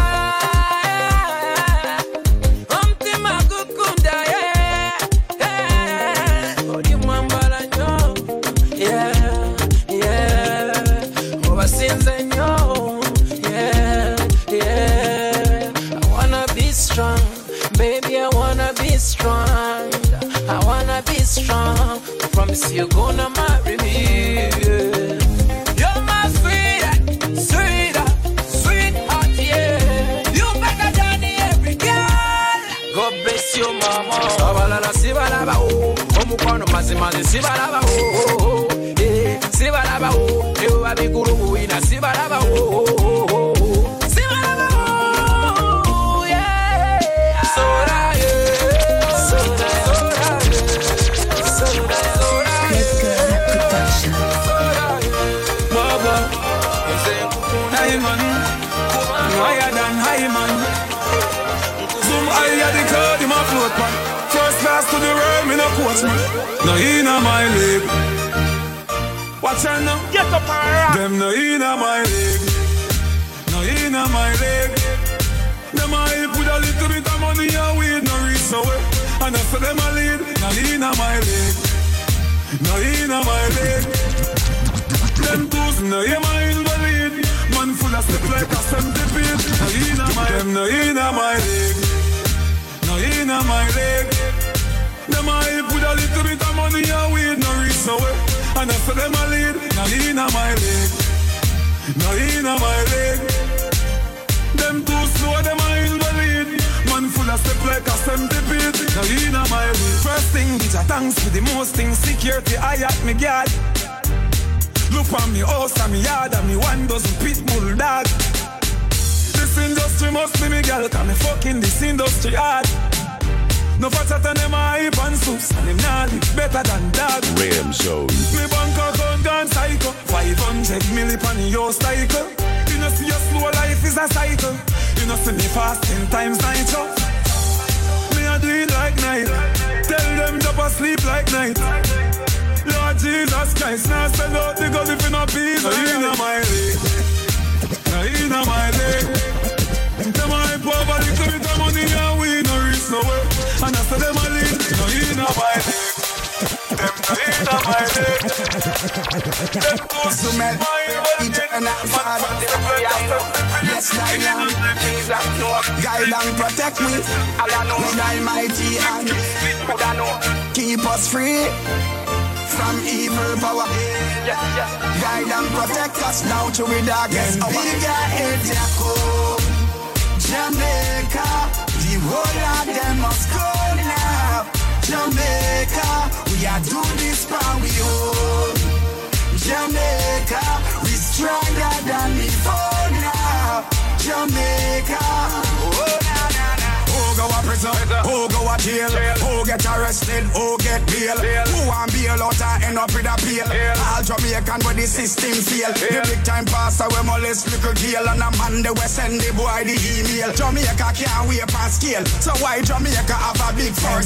mtima kukunda yeah, yeah. Oli wambala nyo yeah, yeah. Obasinze nyo yeah, yeah. I wanna be strong, baby, I wanna be strong, I wanna be strong. Promise you gonna marry me. Yeah. You're my sweet, sweet, sweetheart, yeah. You better than every girl. mazi mazi sibalaba oh eh sibalaba oh ewa bikuru buina sibalaba oh sibalaba oh yeah soda yeah soda soda soda baba say hey man higher than high man zoom higher the cloud in my float man. First class to the world, me no coach man. No inna my league. Watch out now. Get up and rock. Them no inna my league. No inna my league. Them a help with a little bit of money and weed no reach away. And I say them a lead. No inna my league. No inna my league. Them tools no inna my league. Man full of slip like a centipede. No inna my. Them no inna my league. No inna my league. Them a help with a little bit of money and weed no reach away. And I say them a lead. No inna my league. No inna my league. Them too slow, them a invalid. Man full of step like a centipede. No inna my league. First thing, bitch, a thanks for the most things. Security, I at me guard. Look on me house and me yard and me one dozen pit bull dog. This industry must be me girl, cause me fucking this industry hard. No fatter than them a hype and soups, and them nah live better than dog. Ram Zone. Yes, Lion. Guide and protect me. With Almighty hand. Keep us free from evil power. Guide and protect us now to the darkest hour. Jamaica, the whole of them must go now. Jamaica, we are doing this for we own. Jamaica, we stronger than before now. Jamaica, oh na na na. Who go a prison? Who go a jail? Who get arrested? Who get bail? Who want bail out and end up with a bail? All Jamaican where the system fail. The big time passer we molest little girl, and a man they we send the boy the email. Jamaica can't wait on scale, so why Jamaica have a big force?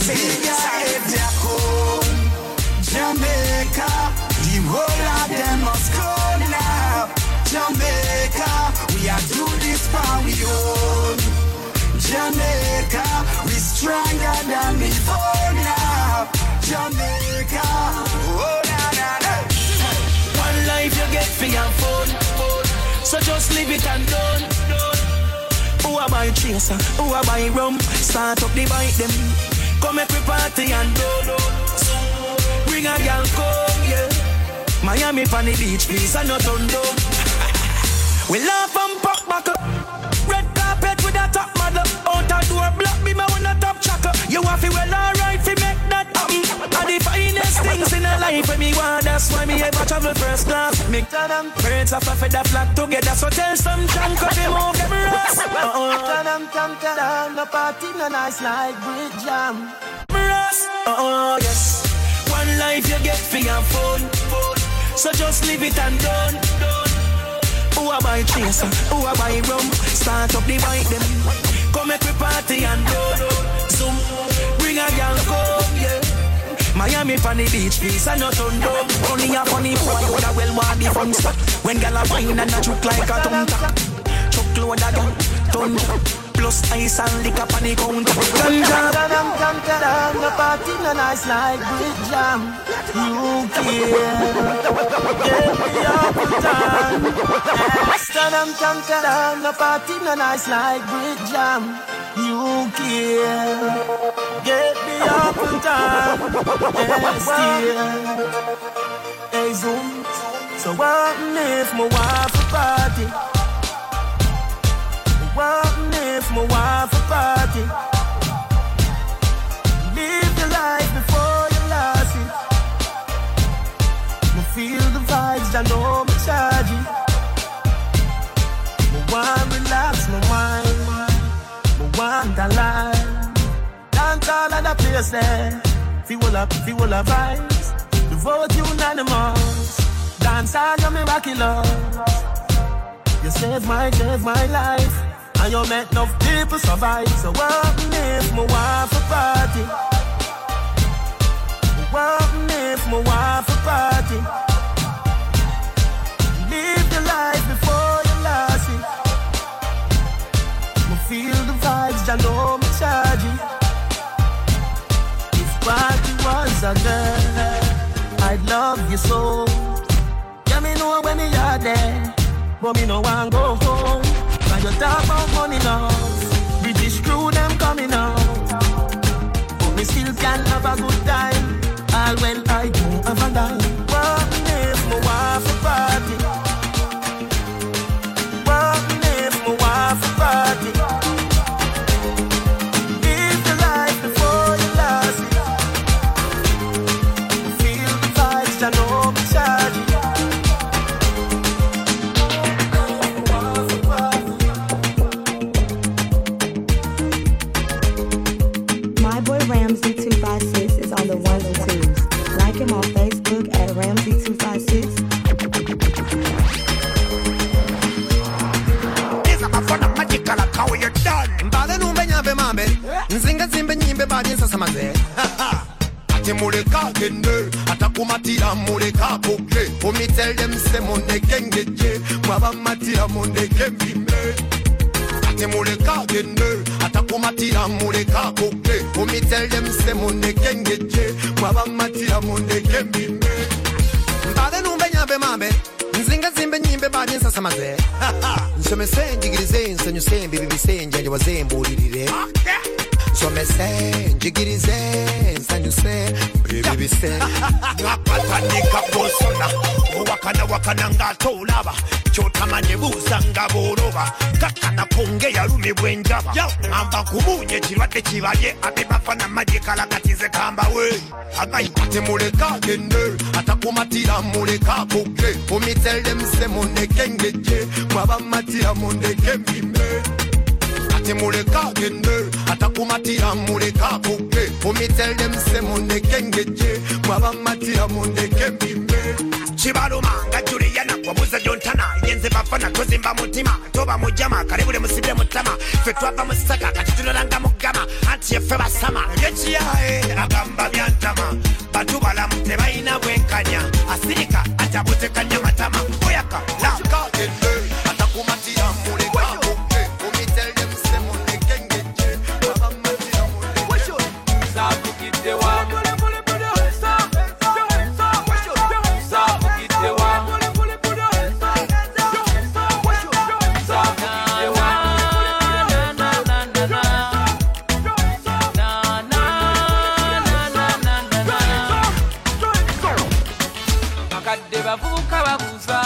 Jamaica, the whole of them must go now. Jamaica, we are doing this for we own. Jamaica, we stronger than before now. Jamaica, oh na na na. One life you get for your phone, so just leave it and done. Who a buy chaser, who a buy rum, start up the bike them. Come make we party and do. Bring a girl come, yeah. Miami on the beach, please, and not on do. We laugh and pop back up. Red carpet with a top model. Out a door block me, my one a top chocker. You have to well alright fi make that happen. And the finest things in a life when me want, that's why me ever travel first class. Make them birds of a feather flock together. So tell some junk of them off them rust. Tadam tam tadam, no party no nice like Bridge Jam. Rust, oh yes. One life you get for your phone, so just leave it and done. Who a buy chaser, who a buy rum, start up the bike them. Come make we party and do. Zoom, bring a girl come, yeah. Miami on the beach, please, and not on dog. Only a funny boy would a well want the fun stuff. When gal a wine and a choke like a tonta. Choke load a gal, tonta. Plus ice and liquor on the counter. Ganja, tadam tam tadam, no party no nice like Bridge Jam. You care, get me up and down. Tadam tam tadam, no party no nice like Bridge Jam. You care, get me up and down. Hey Zoom, so what if my wife a party? What if my wife a party? Live your life before you lost it. feel the vibes, I know me charging. Me want relax my mind, me want a line. Dance all of the place there, feel up, feel up vibes. The vote unanimous, dance all of me rocky love. You save my, save my life, and you make enough people survive. So what if me want for party? What if me want for party? Live the life before you lost it. Me feel the vibes, I know me charging. If party was a girl, I'd love you so. Yeah, me know when me are there, but me no want go home. When you talk about money now, British crew them coming out, but me still can have a good time. All when I do have a dime. What if me want for party? What if me want for party? Live the life before you lost it. Feel the vibes, I know me charging. My boy Ramsey two five six is on the ones and twos. Like him on Facebook at Ramsey two five six. Isa bafona magical how you done. Mbale numenya be mambe. Nzinga zimbe nyimbe badi sasa maze. Ati muleka kende, atakumatira muleka koke. For me tell them say monde kengeje, mwaba matira monde kembime. Ati muleka kende, atakumatira muleka koke. For me tell them say monde kengeje, mwaba matira monde kembime. Mbale numbenya be mambe. Nzinga zimbe nyimbe badi sasa maze. Nsome senjigirize nsanyu sembi bibise njanje wazembulirire. Nsome senjigirize nsanyu sembi bibise. Ngapatanika bosona, wakana wakana ngato ulaba. Chotamanye buza ngaboroba, kakana konge ya rumi bwenjaba. Amba kubunye chirwate chivaye, abibafana majikala katize kamba we. Agayi kati muleka gende, atakumatira muleka koke. For me tell them say monde kengeje, mwaba matira monde kembime. Ati muleka gende, atakumatira muleka koke. For me tell them say monde kengeje, mwaba matira monde kembime. Chibaluma nga Juliana wabuza Jontana yenze bafana tozimba mutima toba mujama karibule musibye mutama fe twaba musaka kati tunolanga mugama anti yefe basama yechi yae agamba byantama batu bala mute baina bwenkanya asirika atabute kanya matama oyaka laka gende atakumatira muleka koke for me tell them say monde kengeje baba matira monde sabu kidewa bavuka babuza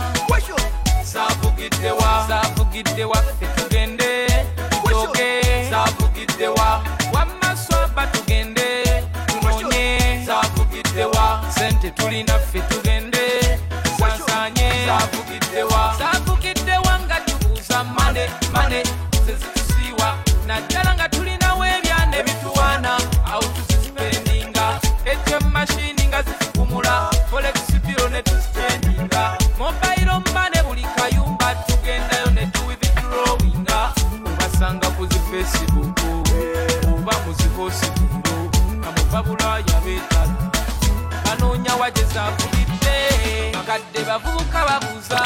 savugidewa savugidewa tugende tujoge savugidewa wamaswaba tugende tunonye savugidewa sente tulina ffe tugende sansanye savugidewa savugidewa nga tubuza mane mane sezitusiwa naddala nga tulina webyane bituwana au tuzisipendinga etyo mashini nga zizikumula folex ne tustenga mobile money buli kayumba tugendayo ne tu withdrawinga ubasanga ku Facebook uba muziposi biro amubabula yabetala anonya wajeza kulite makadde bavuka babuza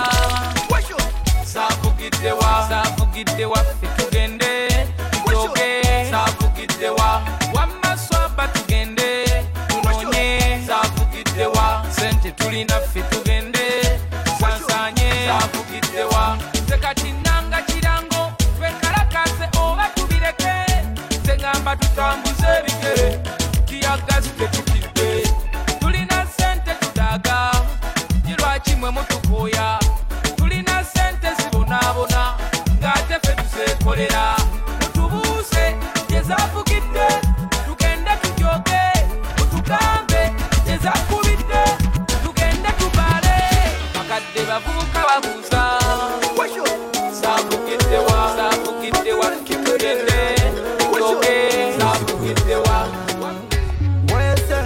savugidewa savugidewa tugende tujoge savugidewa wamaswaba tugende tunonye savugidewa sente tulina ffe tugende sansanye savugidewa sekati nanga kirango twekalakase oba tubireke sengamba tutambuze ebigere kiyagazi tekutidde tulina sente tudaga yirwaki mwe mutukoya tulina sente zibonabona ngate ffe tuzekolera mutubuuse yezavugidde tugende tujoge mutugambe yezakubidde tugende tuba bavuka babuza sabukitewa sabukitewa kikudende oke sabukitewa mwese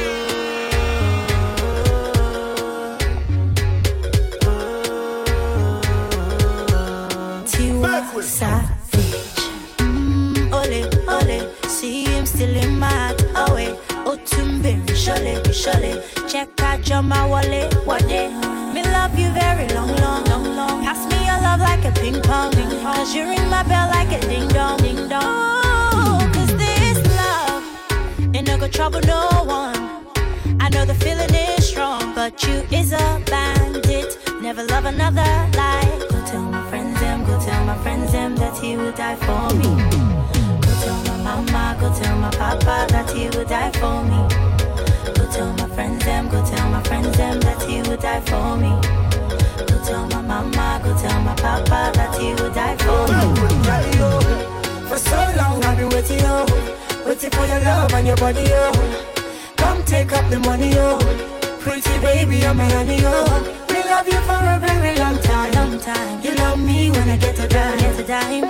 Tiwa Savage. Mm, ole, ole. See him still in my heart. Oh, wait. Oh, Tumbe. Shole, shole. Check out your my wallet. What day? Me love you very long, long, long, long. Pass me your love like a ping pong. Cause you ring my bell like a ding dong, ding dong. Oh, cause this love ain't no good trouble, no one. I know the feeling is strong, but you is a bandit. Never love another like. Go tell my friends them, go tell my friends them that he would die for me. Go tell my mama, go tell my papa that he would die for me. Go tell my friends them, go tell my friends them that he would die for me. Go tell my mama, go tell my papa that he would die for me. For so long I've been waiting, yo, waiting for your love and your body, yo. Come take up the money, yo. Pretty baby, I'm a honey, yo. We love you for a very long time, long time. You love me when I get a dime, get a dime.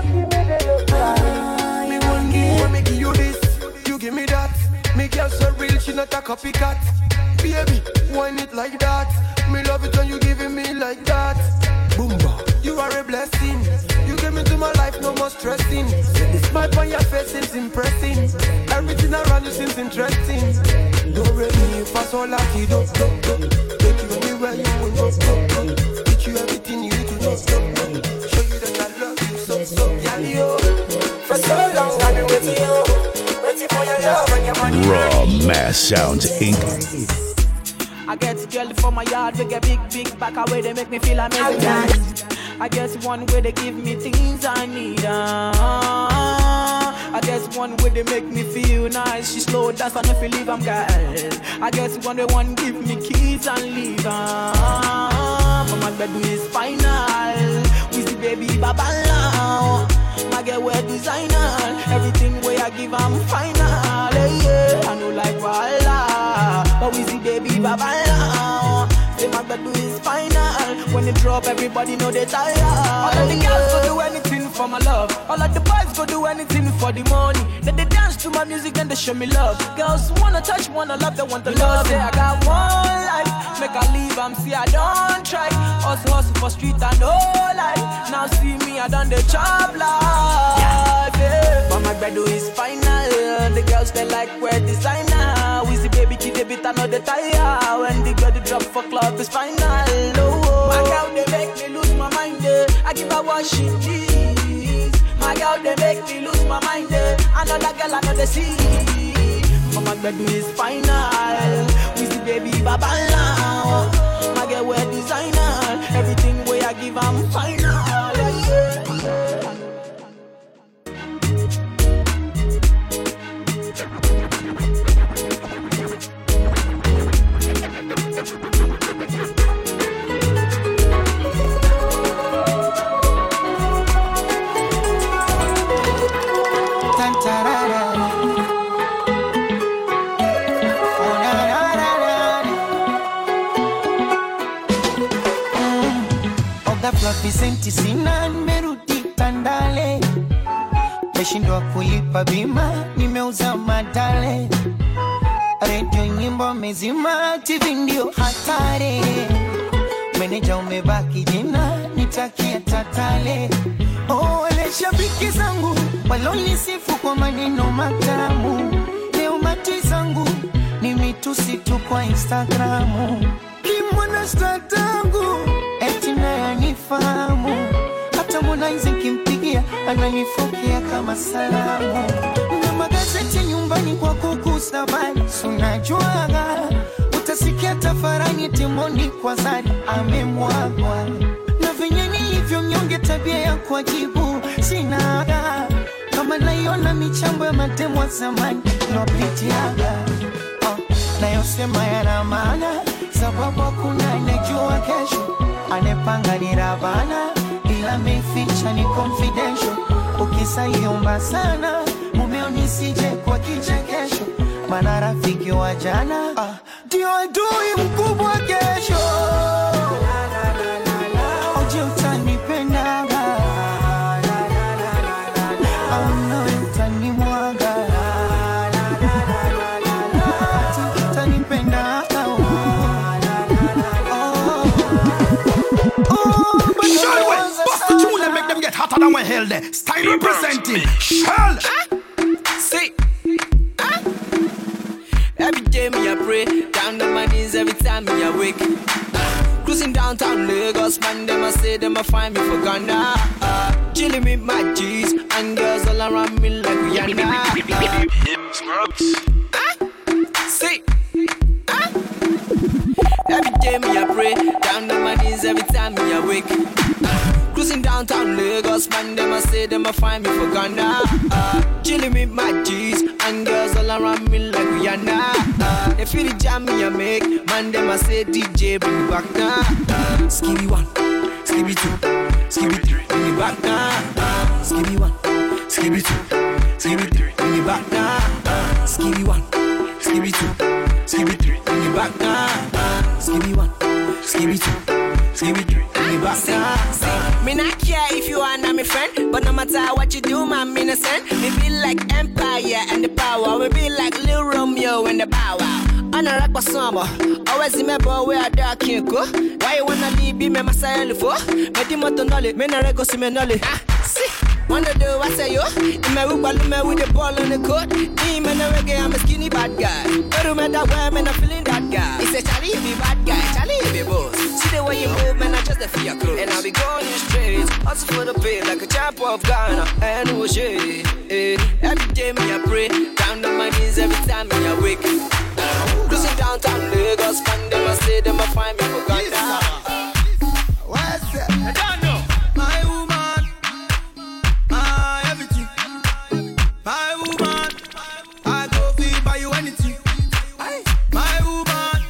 Uh, me one give, when me give you this, you give me that. Me girl so real, she not a copycat. Baby, wine it like that. Me love it when you giving me like that. Boomba, you are a blessing. You give me to my life, no more stressing. The smile on your face seems impressing. Everything around you seems interesting. Don't read me for so lucky, don't, don't, don't. Take you anywhere you want, don't, don't. Teach you everything you need to know, don't, don't. Show you that I love you so, so, yeah, yo. For so long I've been waiting, yo. Waiting for your love and your money. Raw Mass Sounds Incorporated. I get a girl from my yard, we get big, big back away, they make me feel amazing. I guess one way they give me things I need. Uh, I guess one way they make me feel nice. She slow dance and if you leave, I'm girl. I guess one way one give me keys and leave. Uh, but my bed is final. We see baby baba now. My girl wear designer. Everything way I give, I'm final. Yeah, I know like voila. But we see baby baba now. Say my bed is final. When they drop, everybody know they tired. All of the girls go do anything for my love. All of the boys go do anything for the money. Then they dance to my music and they show me love. Girls wanna touch, wanna love, they want the love. Say I got one life, make I leave, I'm see I don't try. Hustle, hustle for street and no life. Now see me, I done the job life. Yeah. But my bed is final. The girls they like wear designer. We see baby kid, they beat another tire. When the girl they drop for club is final. Oh, my girl they make me lose my mind. Eh. I give her what she needs. My girl they make me lose my mind. Eh. Another girl I know they see. But my bed is final. We see baby baba now. My girl wear designer. Everything way I give I'm final. Yeah. Vicenti sina nimerudi Tandale, meshindwa kulipa bima, nimeuza madale. Radio nyimbo mezima, T V ndio hatari. Meneja umebaki jina, nitakia tatale. Oh, wale shabiki zangu walonisifu kwa maneno matamu. Leo mati zangu ni mitusi tu kwa Instagramu. Kimwana statangu eti naye nifahamu. Hata Harmonize kimpigia ananifokea kama salamu. Na magazeti nyumbani kwa kukusa bali unajuaga. Utasikia tafarani timoni kwa zari amemwagwa. Na venye nilivyo mnyonge tabia ya kujibu sinaga. Kama naiona michambo ya matemo zamani lopitiaga. Oh, na yosema yana maana sababu hakuna anejua kesho. Anepanga ni Ravana ila meficha ni confidential. Ukisaiomba sana mumeo nisije kwa kichekesho. Mana rafiki wa jana ndio ah, adui mkubwa kesho. than we held there. Style representing. Shell. See. Every day me I pray, down on my knees every time me I wake. Uh, cruising downtown Lagos, man, them I say them I find me for Ghana. Uh, chilling with my G's and girls all around me like Rihanna. Uh, see. Uh, every day me I pray, down on my knees every time me I wake. Uh, cruising downtown Lagos, man, them I say them I find me for Ghana. Uh, chilling with my G's and girls all around me like Rihanna. Uh, they feel the jam me I make, man, them I say D J bring me back now. Uh, Skibby one, Skibby two, Skibby three, bring me back now. Uh, Skibby one, Skibby two, Skibby three, bring me back now. Uh, Skibby one, Skibby two, Skibby three, bring me back now. Uh, Skibby one, Skibby two, Skibby three, bring me back now. Me not care if you are not my friend, but no matter what you do, man, me innocent. Me be like Empire and the power. We be like Lil Romeo and the Bow Wow. On a rock summer, always remember where I dark can't go. Why you wanna leave me, me myself for? Me di moto nolly, me na rego si me nolly. Ah, see. Wanna do what say yo? In my room, I with the ball on the court. Me, man, a reggae, I'm a skinny bad guy. But no matter where, man, I'm feeling that guy. He said, Charlie, you be bad guy, Charlie, you be boss. See the way you move, man, I just feel your clothes. And I'll be going in the streets, also for the pay, like a champ of Ghana. And who shady, eh. Every day, me, I pray. Down on my knees every time, me, I wake. Cruising downtown Lagos, man, them I say, them I find me for Ghana. Where's it? I don't know. My woman, my everything. My woman, I go feel buy you anything. My woman,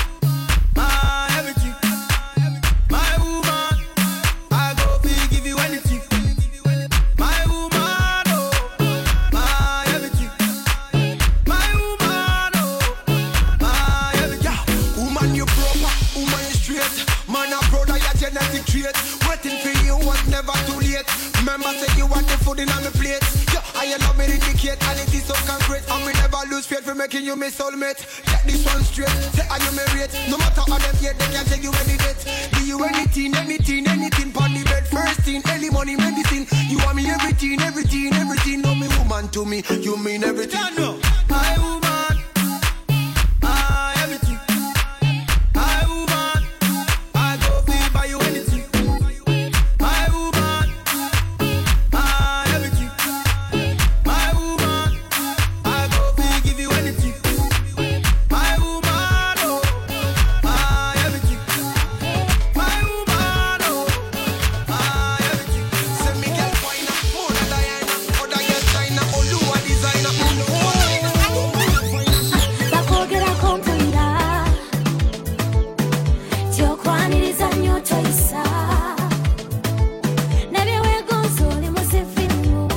my everything. My woman, I go feel give you anything. My woman, oh, my everything. My woman, oh, my everything. Yeah, woman you proper, woman you straight. Man a brother, your genetic trait. Waiting for you was never too late. Remember say you want the food in on my plate. Yeah, I love me indicate and it is so concrete. And we never lose faith for making you my soulmate. Get this one straight, say are you married? No matter how them yet, they can take you any date. Do you anything, anything, anything pon the bed. First thing, early money, medicine. You want me everything, everything, everything. No me woman to me, you mean everything. Yeah, no. My woman, my everything. My woman, I go feel buy you anything. My woman, my everything. My woman, I go feel give you anything. My woman, oh, my everything. My woman, oh, my everything. Send me girl finer, more than Diana, other girl China, Oluwa designer. Bakogera kompwira tyokwaniriza nyoto isa nebyewegonzo oli musifimu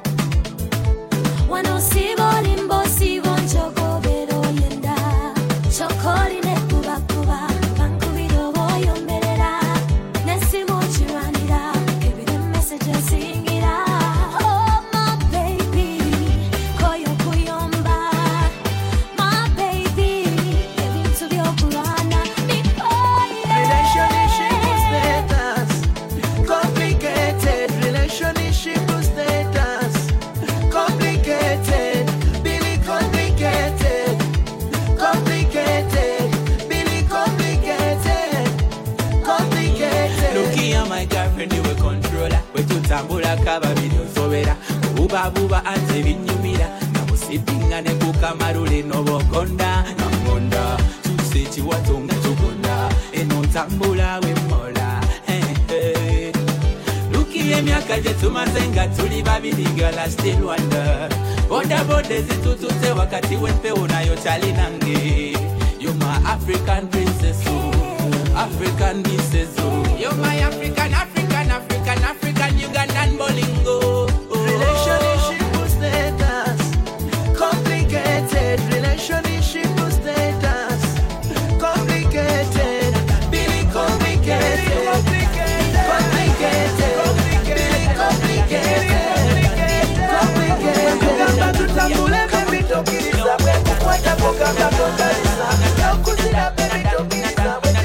wano sibo limbo sibo njogobero yenda chokoli nekubakuba bankubira oboyomberera nesimu kiranira ebire messages zingira. Oh my baby koyo kuyomba my baby ebintu byokulwana Relationship status complicated. Relationship status complicated. Billy complicated. Complicated. Billy complicated. Complicated. Looking at my girlfriend, you a controller. We to tambula kaba video sobera. Buba buba ante binyumira. Namusipinga ne kuka marule no bokonda. Namonda. Tuse chiwatonga tukonda. Eno tambula we mola. Hey, hey. Looking at myaka je tumazenga tuli babiri girl I still wonder. Boda boda zitutute wakati wenpe unayo chali nange. You're my African princess, oh. African princess, oh. You're my African, African, African, African, Ugandan bolingo. Oh. Relationship status complicated. Relationship status complicated. Billy complicated. Complicated. Billy complicated. Complicated. Kugamba tutambule baby tokiriza bwe kukwata kugamba totalisa. Nakuzira baby tokiriza bwe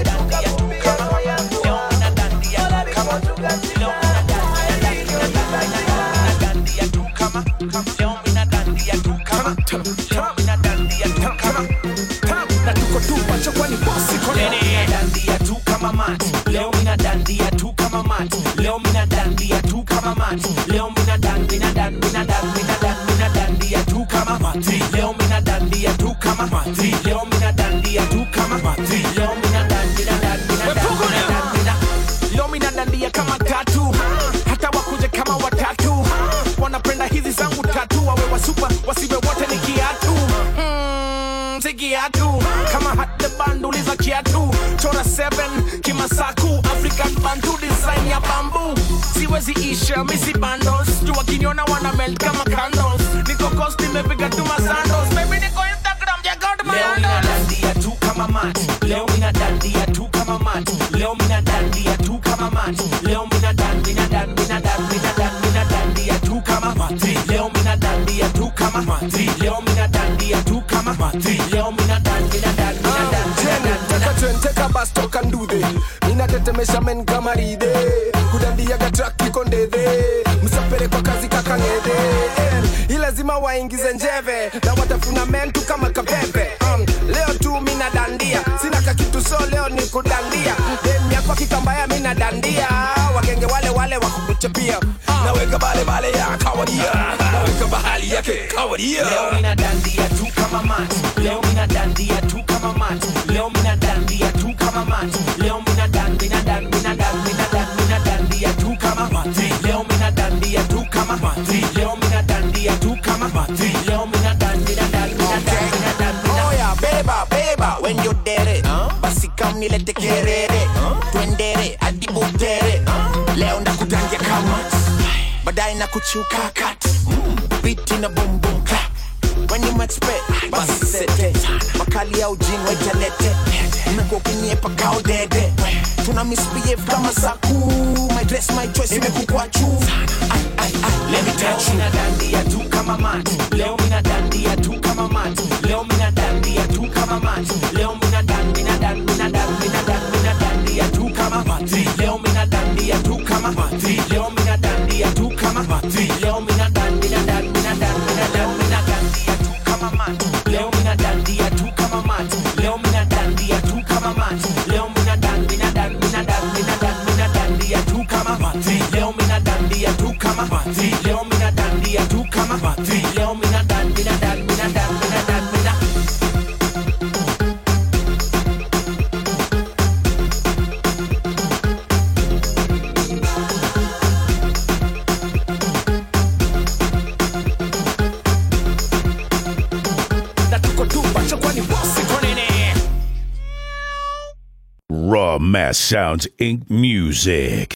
mat. Leo mina dandia tu kama mat. Leo mina dandia tu kama mat. Leo mina dan, mina dan, mina dan, mina dan, mina dandia tu kama mat. Leo mina dandia tu kama mat. Leo mina dandia tu kama mat. Leo mina dan, mina dan, mina dan, mina dan, mina. Leo mina dandia kama tatu. Hata wakuje kama watatu. Wanapenda hizi zangu tatu. Wawe wa super, wasiwe wote ni kiatu. Mm, si kiatu. Kama hat the band uliza kiatu. Chora seven, kimasaku. African bantu design ya bamboo. Siwezi isha, misi bandos. Jua kinyona wana melt kama candles. Niko coast nimepiga tu masandos. Baby niko Instagram, check out my handles. Leo mina dandia tu kama mat. Leo mina dandia tu kama mat. Leo mina dandia tu kama mat. Leo mina dan, mina dan, mina dan, mina dan, mina dandia tu kama mat. Leo mina dandia tu kama mat. Leo mina dandia tu kama mat. Leo mina dan, mina dan, mina dan, mina dan. Take a train, take a bus, talk and do this. Mina tetemesha men kama ride. Kudandia gatraki kondede. Msapere kwa kazi kakangede. Ilazima waingize njeve. Na watafuna mentu kama kapepe. um, Leo tu mina dandia. Sina kakitu so leo ni kudandia. Dem ya kwa kikambaya mina dandia. Wagenge wale wale wakukuchapia. Naweka bale bale ya kawadia. Naweka bahali yake kawadia. Leo mina dandia tu kama mat. Leo mina dandia tu kama mat. Leo mina dandia tu kama mat. Leo mina dan, mina dan, mina dan, mina dan, mina dandia tu kama mat. Leo mina dandia tu kama mat. Leo mina dandia tu kama mat. Leo mina dan, mina dan, mina dan, mina dan, mina. Oh yeah, beba, beba, when you dere basi kam nilete kerere twendere hadi butere leo ndakudangia kama baadaye na kuchuka kat beat na boom boom clap when you expect basi sete makali au jin wetalete nako kiniepa kao dede tuna misbehave kama saku my dress my choice imekukwa chu let me tell you mina dandia tu kama mat. Leo mina dandia tu kama mat. Leo mina dandia tu kama mat. Leo mina dan, mina dan, mina dan, mina dan, mina dandia tu kama mat. Leo mina dandia tu kama mat. Leo mina dandia tu kama mat. Leo mina dan, mina dan, mina dan, mina dan, mina dandia tu kama mat. Leo mina dandia tu kama mat. Leo mina dandia tu kama mat. Leo mina dan, mina dan, mina dan, mina dan, mina dandia tu kama mat. Leo mina dandia tu kama mat. Leo mina dandia tu kama mat. Leo mina dan, mina dan, mina dan, mina dan, mina. Raw Mass Sounds Incorporated. Music.